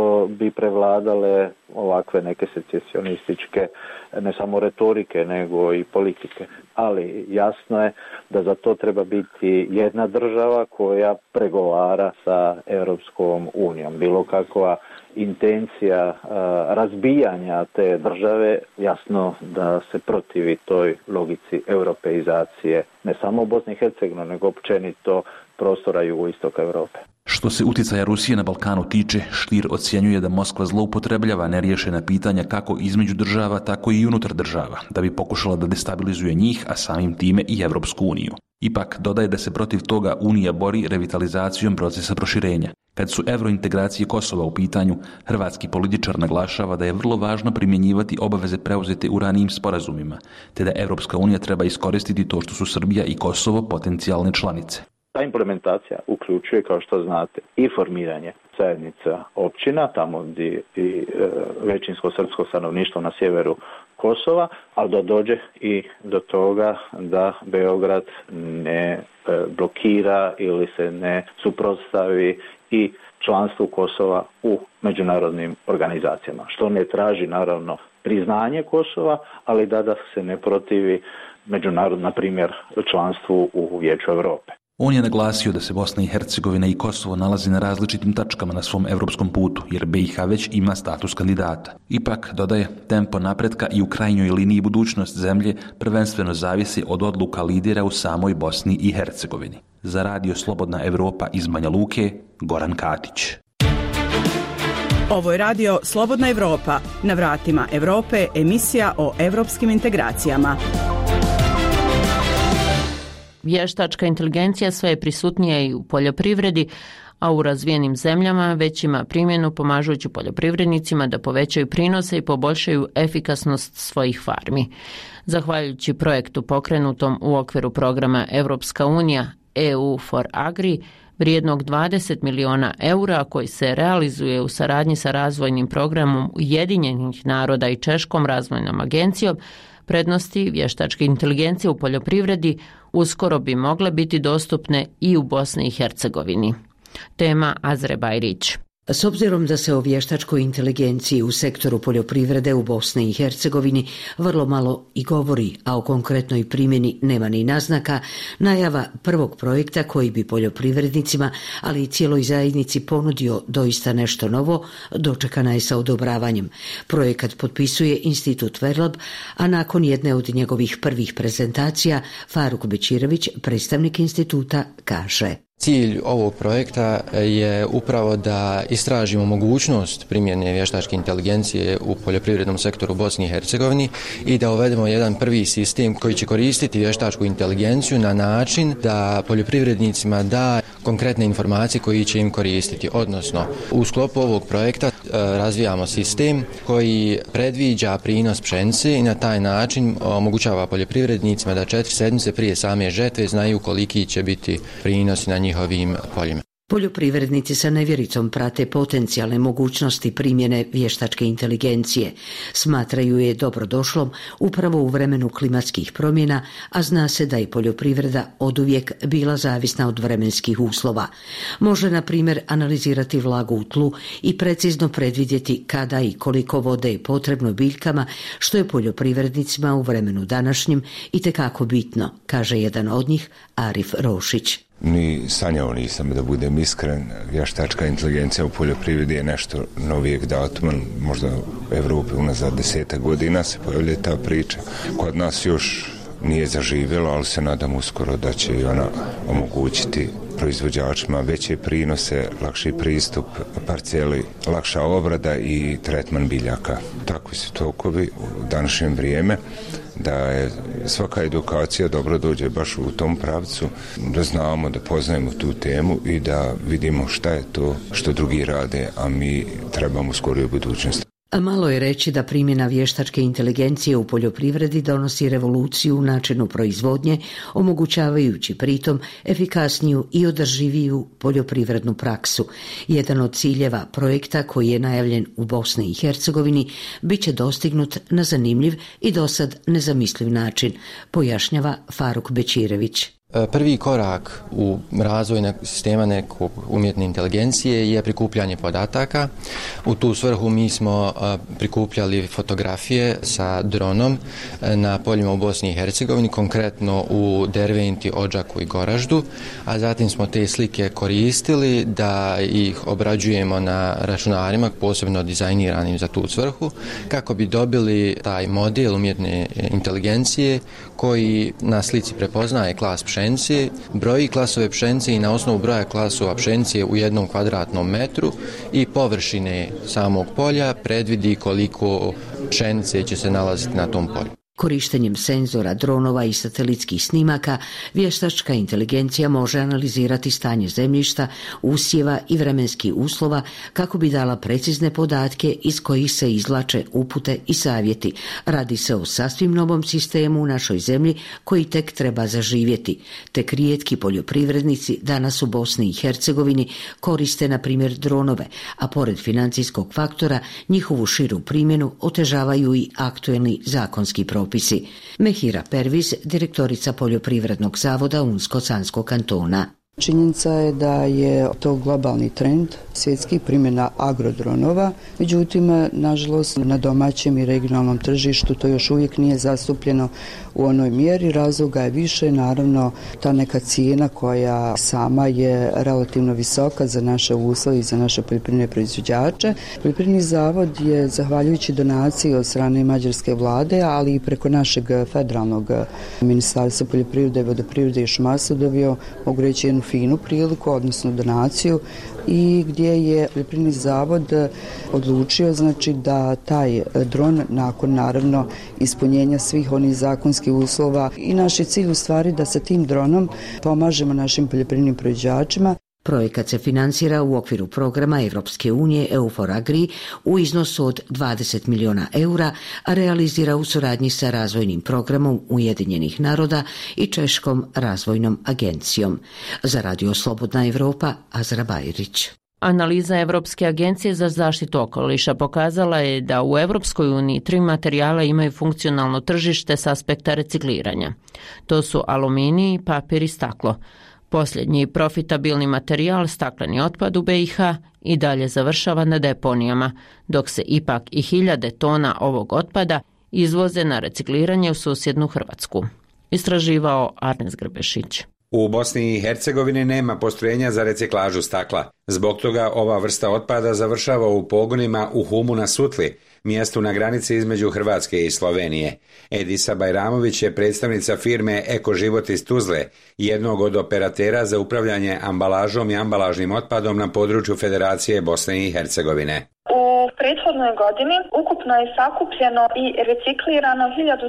bi prevladale ovakve neke secesionističke ne samo retorike nego i politike. Ali jasno je da za to treba biti jedna država koja pregovara sa Europskom unijom. Bilo kakva intencija razbijanja te države, jasno da se protivi toj logici europeizacije ne samo u Bosni i Hercegovini, nego općenito prostora jugoistoka Europe. Što se utjecaja Rusije na Balkanu tiče, Stier ocjenjuje da Moskva zloupotrebljava neriješena pitanja kako između država, tako i unutar država, da bi pokušala da destabilizuje njih, a samim time i Evropsku uniju. Ipak, dodaje da se protiv toga Unija bori revitalizacijom procesa proširenja. Kad su evrointegracije Kosova u pitanju, hrvatski političar naglašava da je vrlo važno primjenjivati obaveze preuzete u ranijim sporazumima, te da Evropska unija treba iskoristiti to što su Srbija i Kosovo potencijalne članice. Ta implementacija uključuje, kao što znate, i formiranje zajednica općina, tamo gdje i većinsko srpsko stanovništvo na sjeveru Kosova, ali da dođe i do toga da Beograd ne blokira ili se ne suprotstavi i članstvu Kosova u međunarodnim organizacijama, što ne traži naravno priznanje Kosova, ali da se ne protivi međunarodno, na primjer, članstvu u Vijeću Europe. On je naglasio da se Bosna i Hercegovina i Kosovo nalazi na različitim tačkama na svom evropskom putu, jer BiH već ima status kandidata. Ipak, dodaje, tempo napretka i u krajnjoj liniji budućnost zemlje prvenstveno zavisi od odluka lidera u samoj Bosni i Hercegovini. Za Radio Slobodna Evropa iz Banja Luke, Goran Katić. Ovo je Radio Slobodna Evropa. Na vratima Evrope, emisija o evropskim integracijama. Vještačka inteligencija sve je prisutnija i u poljoprivredi, a u razvijenim zemljama već ima primjenu pomažući poljoprivrednicima da povećaju prinose i poboljšaju efikasnost svojih farmi. Zahvaljujući projektu pokrenutom u okviru programa Evropska unija EU for Agri, vrijednog 20 miliona eura, koji se realizuje u saradnji sa razvojnim programom Ujedinjenih naroda i Češkom razvojnom agencijom, prednosti vještačke inteligencije u poljoprivredi uskoro bi mogle biti dostupne i u Bosni i Hercegovini. Tema Azre Bajrić. S obzirom da se o vještačkoj inteligenciji u sektoru poljoprivrede u Bosni i Hercegovini vrlo malo i govori, a o konkretnoj primjeni nema ni naznaka, najava prvog projekta koji bi poljoprivrednicima, ali i cijeloj zajednici ponudio doista nešto novo, dočekana je sa odobravanjem. Projekat potpisuje Institut Verlab, a nakon jedne od njegovih prvih prezentacija, Faruk Bečirević, predstavnik instituta, kaže: Cilj ovog projekta je upravo da istražimo mogućnost primjene vještačke inteligencije u poljoprivrednom sektoru Bosni i Hercegovini i da uvedemo jedan prvi sistem koji će koristiti vještačku inteligenciju na način da poljoprivrednicima da konkretne informacije koji će im koristiti. Odnosno, u sklopu ovog projekta razvijamo sistem koji predviđa prinos pšenice i na taj način omogućava poljoprivrednicima da 4 sedmice prije same žetve znaju koliki će biti prinos na njihovim poljima. Poljoprivrednici sa nevjericom prate potencijalne mogućnosti primjene vještačke inteligencije. Smatraju je dobrodošlom upravo u vremenu klimatskih promjena, a zna se da je poljoprivreda oduvijek bila zavisna od vremenskih uslova. Može, na primjer, analizirati vlagu u tlu i precizno predvidjeti kada i koliko vode je potrebno biljkama, što je poljoprivrednicima u vremenu današnjim itekako bitno, kaže jedan od njih, Arif Rošić. Ni sanjao nisam, da budem iskren. Vještačka inteligencija u poljoprivredi je nešto novijeg datuma, možda u Evropi unazad 10 godina se pojavlja ta priča. Kod nas još nije zaživjela, ali se nadam uskoro da će i ona omogućiti proizvođačima veće prinose, lakši pristup parceli, lakša obrada i tretman biljaka. Takvi su tokovi u današnjem vrijeme, da je svaka edukacija dobro dođe baš u tom pravcu, da znamo, da poznajemo tu temu i da vidimo šta je to što drugi rade, a mi trebamo skoriju budućnost. Malo je reći da primjena vještačke inteligencije u poljoprivredi donosi revoluciju u načinu proizvodnje, omogućavajući pritom efikasniju i održiviju poljoprivrednu praksu. Jedan od ciljeva projekta koji je najavljen u Bosni i Hercegovini bit će dostignut na zanimljiv i dosad nezamisliv način, pojašnjava Faruk Bečirević. Prvi korak u razvoju sistema nekog umjetne inteligencije je prikupljanje podataka. U tu svrhu mi smo prikupljali fotografije sa dronom na poljima u Bosni i Hercegovini, konkretno u Derventi, Odžaku i Goraždu, a zatim smo te slike koristili da ih obrađujemo na računarima, posebno dizajniranim za tu svrhu, kako bi dobili taj model umjetne inteligencije koji na slici prepoznaje klas pšenice, broji klasove pšenice i na osnovu broja klasova pšenice u 1 kvadratnom metru i površine samog polja predvidi koliko pšenice će se nalaziti na tom polju. Korištenjem senzora, dronova i satelitskih snimaka, vještačka inteligencija može analizirati stanje zemljišta, usjeva i vremenskih uslova kako bi dala precizne podatke iz kojih se izvlače upute i savjeti. Radi se o sasvim novom sistemu u našoj zemlji koji tek treba zaživjeti. Tek rijetki poljoprivrednici danas u Bosni i Hercegovini koriste na primjer dronove, a pored financijskog faktora njihovu širu primjenu otežavaju i aktuelni zakonski propisi. Mehira Perviz, direktorica Poljoprivrednog zavoda Unsko-Sanskog kantona. Činjenica je da je to globalni trend svjetski primjena agrodronova, međutim, nažalost, na domaćem i regionalnom tržištu to još uvijek nije zastupljeno u onoj mjeri. Razloga je više, naravno, ta neka cijena koja sama je relativno visoka za naše uslove i za naše poljoprivredne proizvođače. Poljoprivredni zavod je, zahvaljujući donaciji od strane mađarske vlade, ali i preko našeg federalnog ministarstva poljoprivrede, vodoprivrede i šumarstva dobio, mogu reći, jednu finu priliku, odnosno donaciju, i gdje je poljoprivredni zavod odlučio, znači, da taj dron, nakon naravno ispunjenja svih onih zakonskih uslova, i naš je cilj u stvari da sa tim dronom pomažemo našim poljoprivrednim proizvođačima. Projekat se financira u okviru programa Evropske unije EU4Agri u iznosu od 20 milijuna eura, a realizira u suradnji sa razvojnim programom Ujedinjenih naroda i Češkom razvojnom agencijom. Za Radio Slobodna Evropa, Azra Bajrić. Analiza Evropske agencije za zaštitu okoliša pokazala je da u Evropskoj uniji 3 materijala imaju funkcionalno tržište s aspekta recikliranja. To su aluminij, papir i staklo. Posljednji profitabilni materijal, stakleni otpad u BiH, i dalje završava na deponijama, dok se ipak i 1000 tona ovog otpada izvoze na recikliranje u susjednu Hrvatsku. Istraživao Arnes Grbešić. U Bosni i Hercegovini nema postrojenja za reciklažu stakla. Zbog toga ova vrsta otpada završava u pogonima u Humu na Sutli, mjestu na granici između Hrvatske i Slovenije. Edisa Bajramović je predstavnica firme Eko Život iz Tuzle, jednog od operatera za upravljanje ambalažom i ambalažnim otpadom na području Federacije Bosne i Hercegovine. U prethodnoj godini ukupno je sakupljeno i reciklirano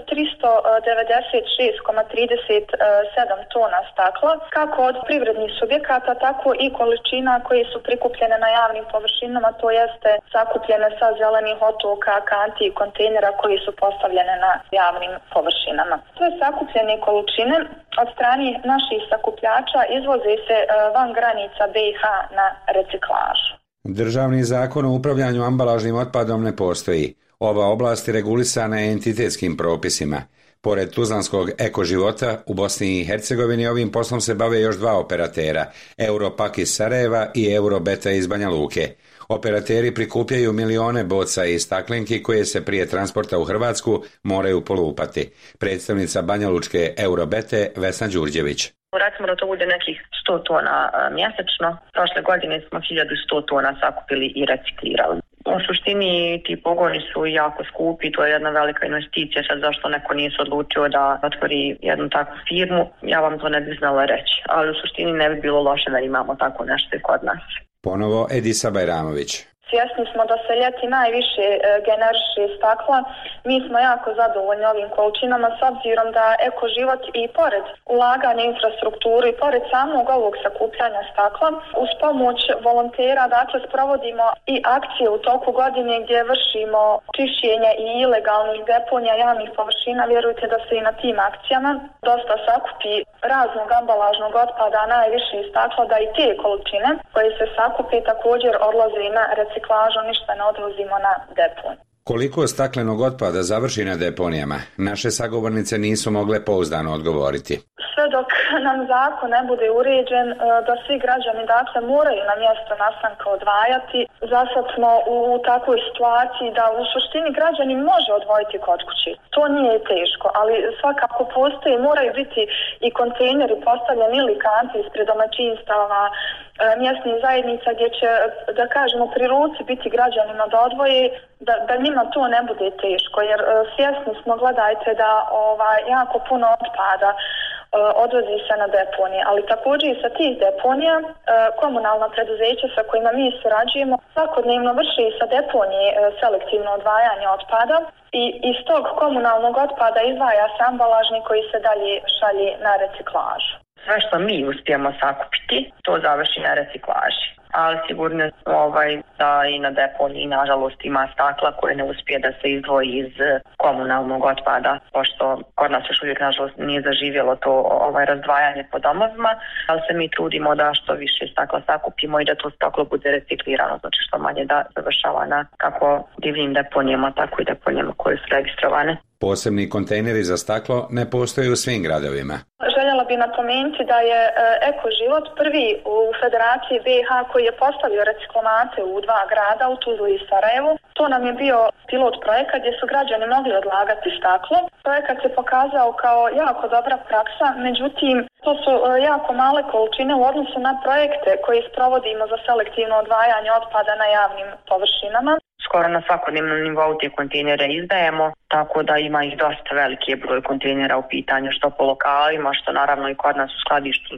1396,37 tona stakla, kako od privrednih subjekata, tako i količina koje su prikupljene na javnim površinama, to jeste sakupljene sa zelenih otoka, kanti i kontejnera koji su postavljene na javnim površinama. Sve sakupljene količine od strane naših sakupljača izvoze se van granica BiH na reciklažu. Državni zakon o upravljanju ambalažnim otpadom ne postoji. Ova oblast je regulisana entitetskim propisima. Pored Tuzlanskog Eko Života, u Bosni i Hercegovini ovim poslom se bave još 2 operatera, Europak iz Sarajeva i Eurobeta iz Banja Luke. Operateri prikupljaju milione boca i staklenki koje se prije transporta u Hrvatsku moraju polupati. Predstavnica Banjalučke Eurobete Vesna Đurđević. Recimo da to bude nekih 100 tona mjesečno. Prošle godine smo 1100 tona sakupili i reciklirali. U suštini ti pogoni su jako skupi, to je jedna velika investicija, sad zašto neko nije se odlučio da otvori jednu takvu firmu, ja vam to ne bi znala reći, ali u suštini ne bi bilo loše da imamo tako nešto i kod nas. Ponovo Edisa Bajramović. Svjesni smo da se ljeti najviše generiše stakla. Mi smo jako zadovoljni ovim količinama s obzirom da Eko Život i pored ulaganja infrastrukturu i pored samog ovog sakupljanja stakla, uz pomoć volontera, dakle, sprovodimo i akcije u toku godine gdje vršimo čišćenje i ilegalnih deponija javnih površina. Vjerujte da se i na tim akcijama dosta sakupi raznog ambalažnog otpada, najviše stakla, da i te količine koje se sakupe također odlaze na reciklažu, ništa ne odvozimo na depon. Koliko staklenog otpada završi na deponijama, naše sagovornice nisu mogle pouzdano odgovoriti. Sve dok nam zakon ne bude uređen, da svi građani dakle moraju na mjesto nastanka odvajati. Zasad smo u takvoj situaciji da u suštini građani može odvojiti kod kući. To nije teško, ali svakako postoji, moraju biti i kontejneri postavljeni ili kanti ispred domaćinstava, mjesnih zajednica gdje će, da kažemo, pri ruci biti građanima da odvoje, da njima to ne bude teško, jer svjesni smo, gledajte, da jako puno otpada odvozi se na deponije, ali također i sa tih deponija komunalna preduzeća sa kojima mi surađujemo svakodnevno vrši sa deponije selektivno odvajanje otpada i iz tog komunalnog otpada izdvaja se ambalažni koji se dalje šalje na reciklažu. Sve što mi uspijemo sakupiti, to završi na reciklaži. Ali sigurno da i na deponiji nažalost ima stakla koje ne uspije da se izdvoji iz komunalnog otpada, pošto kod nas još uvijek nažalost nije zaživjelo to razdvajanje po domovima, ali se mi trudimo da što više stakla sakupimo i da to staklo bude reciklirano, znači što manje da završava na kako divljim deponijama, tako i deponijama koje su registrovane. Posebni kontejneri za staklo ne postoje u svim gradovima. Željela bih napomenuti da je Ekoživot prvi u Federaciji BiH koji je postavio reciklomate u 2 grada, u Tuzli i Sarajevu. To nam je bio pilot projekat gdje su građani mogli odlagati staklo. Projekat se pokazao kao jako dobra praksa, međutim to su jako male količine u odnosu na projekte koje sprovodimo za selektivno odvajanje otpada na javnim površinama. Skoro na svakodnevnom nivou te kontejnere izdajemo, tako da ima ih dosta veliki broj kontejnera u pitanju, što po lokalima, što naravno i kod nas u skladištu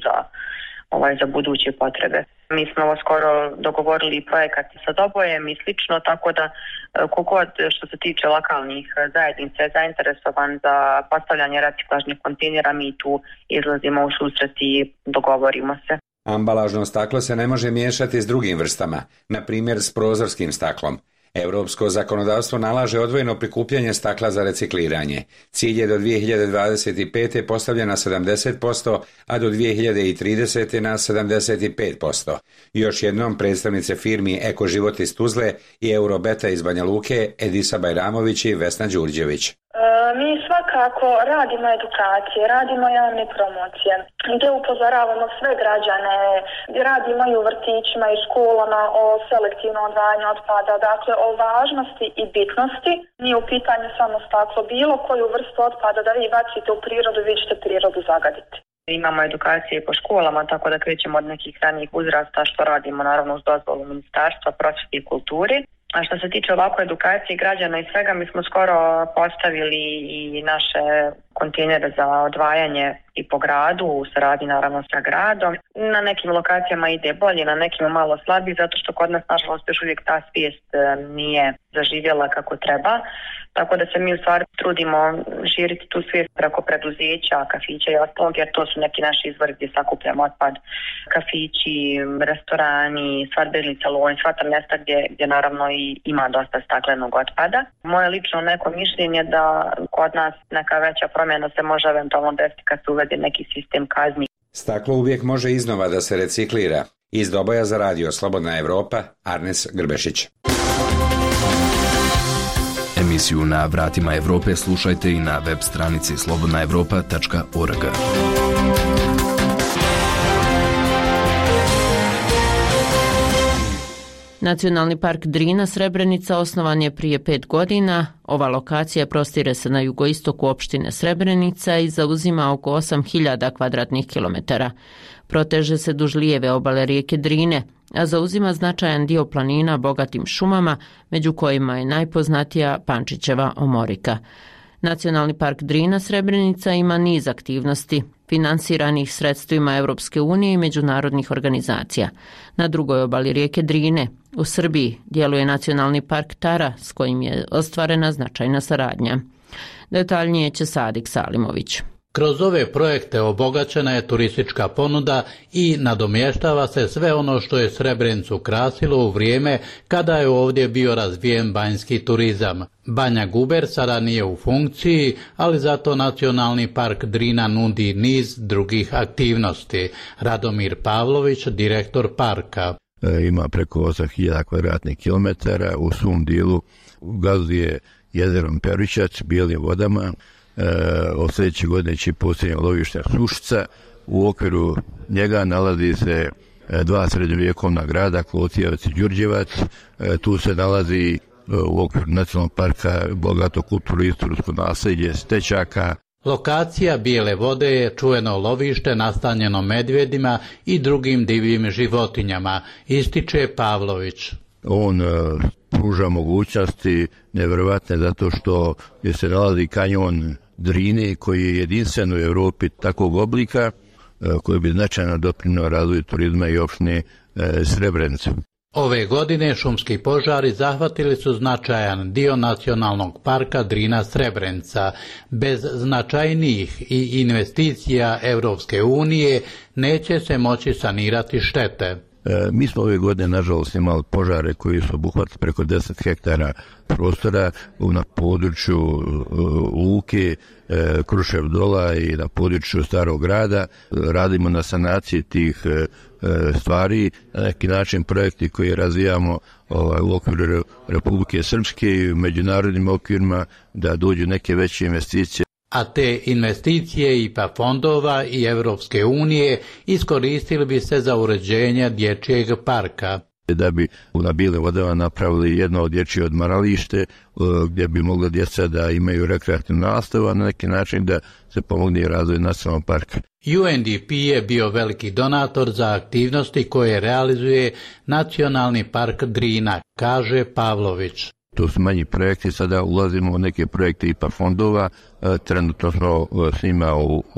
za buduće potrebe. Mi smo ovo skoro dogovorili projekat sa Dobojem i slično, tako da kogod što se tiče lokalnih zajednica je zainteresovan za postavljanje reciklažnih kontejnera, mi tu izlazimo u susret i dogovorimo se. Ambalažno staklo se ne može miješati s drugim vrstama, na primjer s prozorskim staklom. Europsko zakonodavstvo nalaže odvojeno prikupljanje stakla za recikliranje. Cilj je do 2025. postavljen na 70%, a do 2030. na 75%. Još jednom predstavnice firmi Ekoživot iz Tuzle i Eurobeta iz Banja Luke, Edisa Bajramović i Vesna Đurđević. Mi svakako radimo edukacije, radimo javne promocije, gdje upozoravamo sve građane, radimo i u vrtićima i školama o selektivnom odvajanju otpada, dakle o važnosti i bitnosti. Nije u pitanju samo staklo, bilo koju vrstu otpada da vi bacite u prirodu, vi ćete prirodu zagaditi. Imamo edukacije po školama, tako da krećemo od nekih ranijih uzrasta, što radimo naravno uz dozvolu Ministarstva prosvjete i kulture. A što se tiče ovako edukacije građana i svega, mi smo skoro postavili i naše kontejnere za odvajanje i po gradu, u saradnji naravno sa gradom. Na nekim lokacijama ide bolje, na nekim malo slabije, zato što kod nas nažalost još uvijek ta svijest nije zaživjela kako treba. Tako da se mi u stvari trudimo širiti tu svijest preko preduzeća, kafića i ostalog, jer to su neki naši izvori gdje sakupljamo otpad. Kafići, restorani, svadbeni saloni, sva ta mjesta gdje naravno i ima dosta staklenog otpada. Moje lično neko mišljenje da kod nas neka veća promjena se može eventualno desiti kad se uvede neki sistem kazni. Staklo uvijek može iznova da se reciklira. Iz Doboja za radio Slobodna Evropa, Arnes Grbešić. Emisiju Na vratima Evrope slušajte i na web stranici slobodnaevropa.org. Nacionalni park Drina Srebrenica osnovan je prije 5 godina. Ova lokacija prostire se na jugoistoku opštine Srebrenica i zauzima oko 8000 kvadratnih kilometara. Proteže se duž lijeve obale rijeke Drine, a zauzima značajan dio planina bogatim šumama, među kojima je najpoznatija Pančićeva omorika. Nacionalni park Drina Srebrenica ima niz aktivnosti, finansiranih sredstvima Europske unije i međunarodnih organizacija. Na drugoj obali rijeke Drine, u Srbiji, djeluje Nacionalni park Tara, s kojim je ostvarena značajna saradnja. Detaljnije će Sadik Salimović. Kroz ove projekte obogaćena je turistička ponuda i nadomještava se sve ono što je Srebrenicu krasilo u vrijeme kada je ovdje bio razvijen banjski turizam. Banja Guber sada nije u funkciji, ali zato Nacionalni park Drina nudi niz drugih aktivnosti. Radomir Pavlović, direktor parka. Ima preko 8000 kvadratnih kilometara, u svom dijelu gazuje jezerom Perućac, bijelim vodama. Od sljedeće godine će posljednje lovište Sušica. U okviru njega nalazi se 2 srednjovjekovna grada, Klotijevac i Đurđevac. Tu se nalazi u okviru nacionalnog parka bogato kulturno istorijsko nasljeđe Stečaka. Lokacija Bijele vode je čuveno lovište nastanjeno medvjedima i drugim divljim životinjama, ističe Pavlović. On pruža mogućnosti nevjerovatne zato što gdje se nalazi kanjon Drine koji je jedinstven u Europi takvog oblika koji bi značajno doprinio razvoju turizma i opštine Srebrenica. Ove godine šumski požari zahvatili su značajan dio nacionalnog parka Drina Srebrenica. Bez značajnijih i investicija Europske unije neće se moći sanirati štete. Mi smo ove godine, nažalost, imali požare koji su obuhvatili preko 10 hektara prostora na području Luke, Krušev Dola i na području Starog grada. Radimo na sanaciji tih stvari, na neki način projekti koje razvijamo u okviru Republike Srpske i u međunarodnim okvirima da dođu neke veće investicije. A te investicije IPA fondova i Europske unije iskoristili bi se za uređenje dječjeg parka. Da bi na Bijelim vodama napravili jedno od dječje odmaralište gdje bi mogla djeca da imaju rekreativnu nastavu, a na neki način da se pomogne razvoj nacionalnog parka. UNDP je bio veliki donator za aktivnosti koje realizuje Nacionalni park Drina, kaže Pavlović. To su manji projekti, sada ulazimo u neke projekte IPA fondova, trenutno smo s njima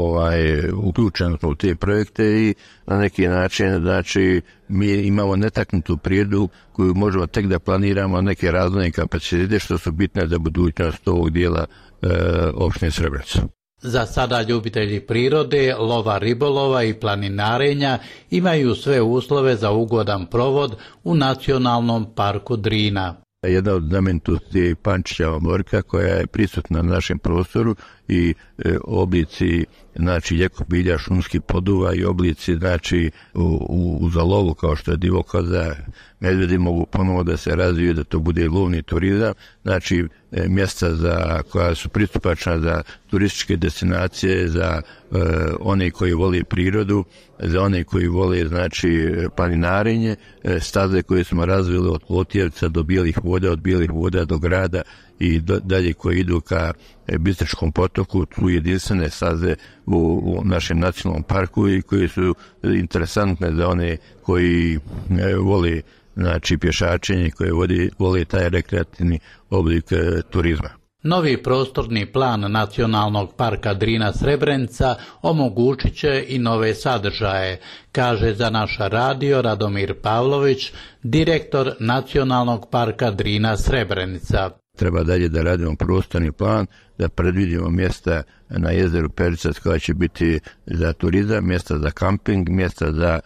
uključeni u te projekte i na neki način, znači, mi imamo netaknutu prirodu koju možemo tek da planiramo neke razvojne kapacitete što su bitne za budućnost ovog dijela opštine Srebrenica. Za sada ljubitelji prirode, lova, ribolova i planinarenja imaju sve uslove za ugodan provod u Nacionalnom parku Drina. Jedna od znamenitosti je Pančićeva morka koja je prisutna na našem prostoru i oblici, znači, ljekog bilja, šumskih poduva i oblici, znači, u zalovu kao što je divokoza, medvedi mogu ponovo da se razviju, da to bude lovni turizam, znači mjesta koja su pristupačna za turističke destinacije, za one koji vole prirodu, za one koji vole, znači, planinarenje, staze koje smo razvili od Plotjevca do Bijelih voda, od Bijelih voda do grada i dalje koji idu ka Bistričkom potoku, tu jedinstvene staze u našem nacionalnom parku i koji su interesantne za one koji vole, znači, pješačenje, koje vole taj rekreativni oblik turizma. Novi prostorni plan Nacionalnog parka Drina Srebrenica omogućit će i nove sadržaje, kaže za naš radio Radomir Pavlović, direktor Nacionalnog parka Drina Srebrenica. Treba dalje da radimo prostorni plan, da predvidimo mjesta na jezeru Peričac koja će biti za turizam, mjesta za kamping, mjesta za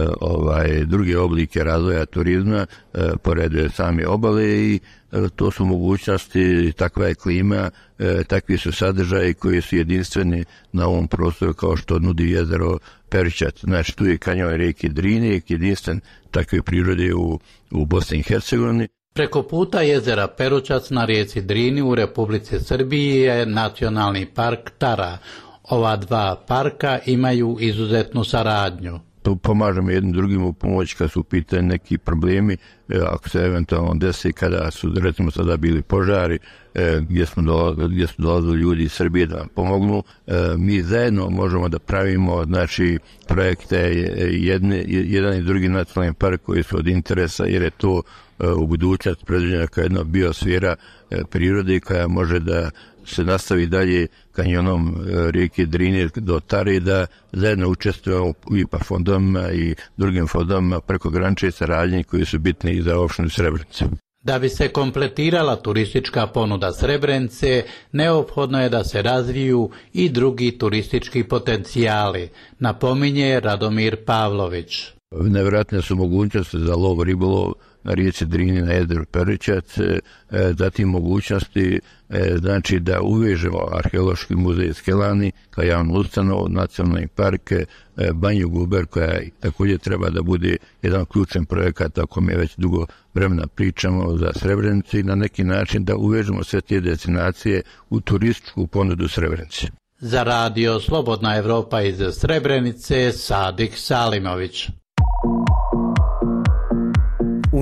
druge oblike razvoja turizma pored same obale i to su mogućnosti, takva je klima, takvi su sadržaji koji su jedinstveni na ovom prostoru kao što nudi jezero Peričac. Znači, tu je kanjon rijeke Drine, jedinstven takve prirode u Bosni i Hercegovini. Preko puta jezera Peručac na rijeci Drini u Republici Srbiji je Nacionalni park Tara. Ova dva parka imaju izuzetnu saradnju. To pomažemo jednim drugim u pomoć kad su u pitanju neki problemi, ako se eventualno desi kada su, recimo, sada bili požari, gdje su dolazili ljudi iz Srbije da nam pomognu. Mi zajedno možemo da pravimo, znači, projekte jedan i drugi nacionalni park koji su od interesa, jer je to u budućnost predviđena kao jedna biosfera prirode koja može da se nastavi dalje kanjonom rijeke Drine do Tare, da zajedno učestvujemo u IPA fondovima i drugim fondovima preko granične saradnje koji su bitni i za opštinu Srebrenica. Da bi se kompletirala turistička ponuda Srebrenice, neophodno je da se razviju i drugi turistički potencijali, napominje Radomir Pavlović. Nevjerojatne su mogućnosti za lov, ribolov na rijeci Drini, na jezeru Peričac, zatim mogućnosti, znači, da uvežemo Arheološki muzej Skelani kao javnu ustanovu, nacionalni park Banju Guber koja također treba da bude jedan ključan projekat o kome već dugo vremena pričamo za Srebrenicu i na neki način da uvežemo sve te destinacije u turističku ponudu Srebrenice. Za radio Slobodna Evropa iz Srebrenice, Sadik Salimović. U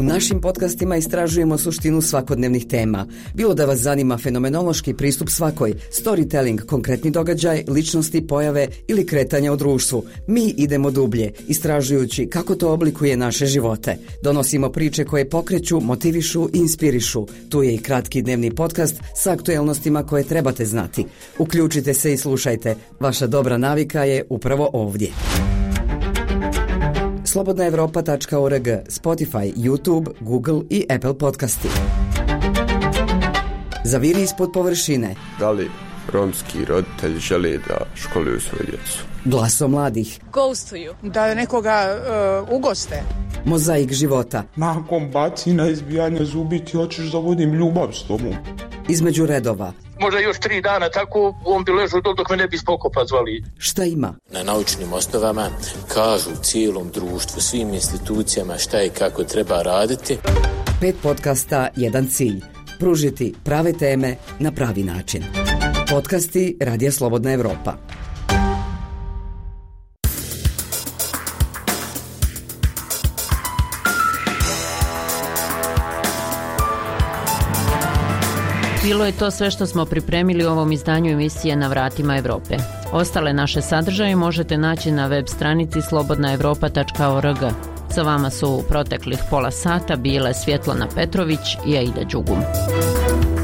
U našim podcastima istražujemo suštinu svakodnevnih tema. Bilo da vas zanima fenomenološki pristup svakoj, storytelling, konkretni događaj, ličnosti, pojave ili kretanja u društvu. Mi idemo dublje, istražujući kako to oblikuje naše živote. Donosimo priče koje pokreću, motivišu i inspirišu. Tu je i kratki dnevni podcast sa aktuelnostima koje trebate znati. Uključite se i slušajte. Vaša dobra navika je upravo ovdje. slobodnaevropa.org, Spotify, YouTube, Google i Apple podcasti. Zaviri ispod površine. Da li romski roditelji žele da školuju svoju djecu? Glaso mladih. Gostuju. Da nekoga ugoste. Mozaik života. Nakon bacina, izbijanja zubi ti hoćeš da vodim ljubav s tobom. Između redova. Možda još 3 dana tako on bi ležao dok me ne bi spokopa zvali. Šta ima? Na naučnim osnovama kažu cijelom društvu, svim institucijama šta i kako treba raditi. 5 podcasta, jedan cilj. Pružiti prave teme na pravi način. Podcasti Radija Slobodna Evropa. Bilo je to sve što smo pripremili u ovom izdanju emisije Na vratima Evrope. Ostale naše sadržaje možete naći na web stranici slobodnaevropa.org. Sa vama su u proteklih pola sata bile Svjetlana Petrović i Aida Đugum.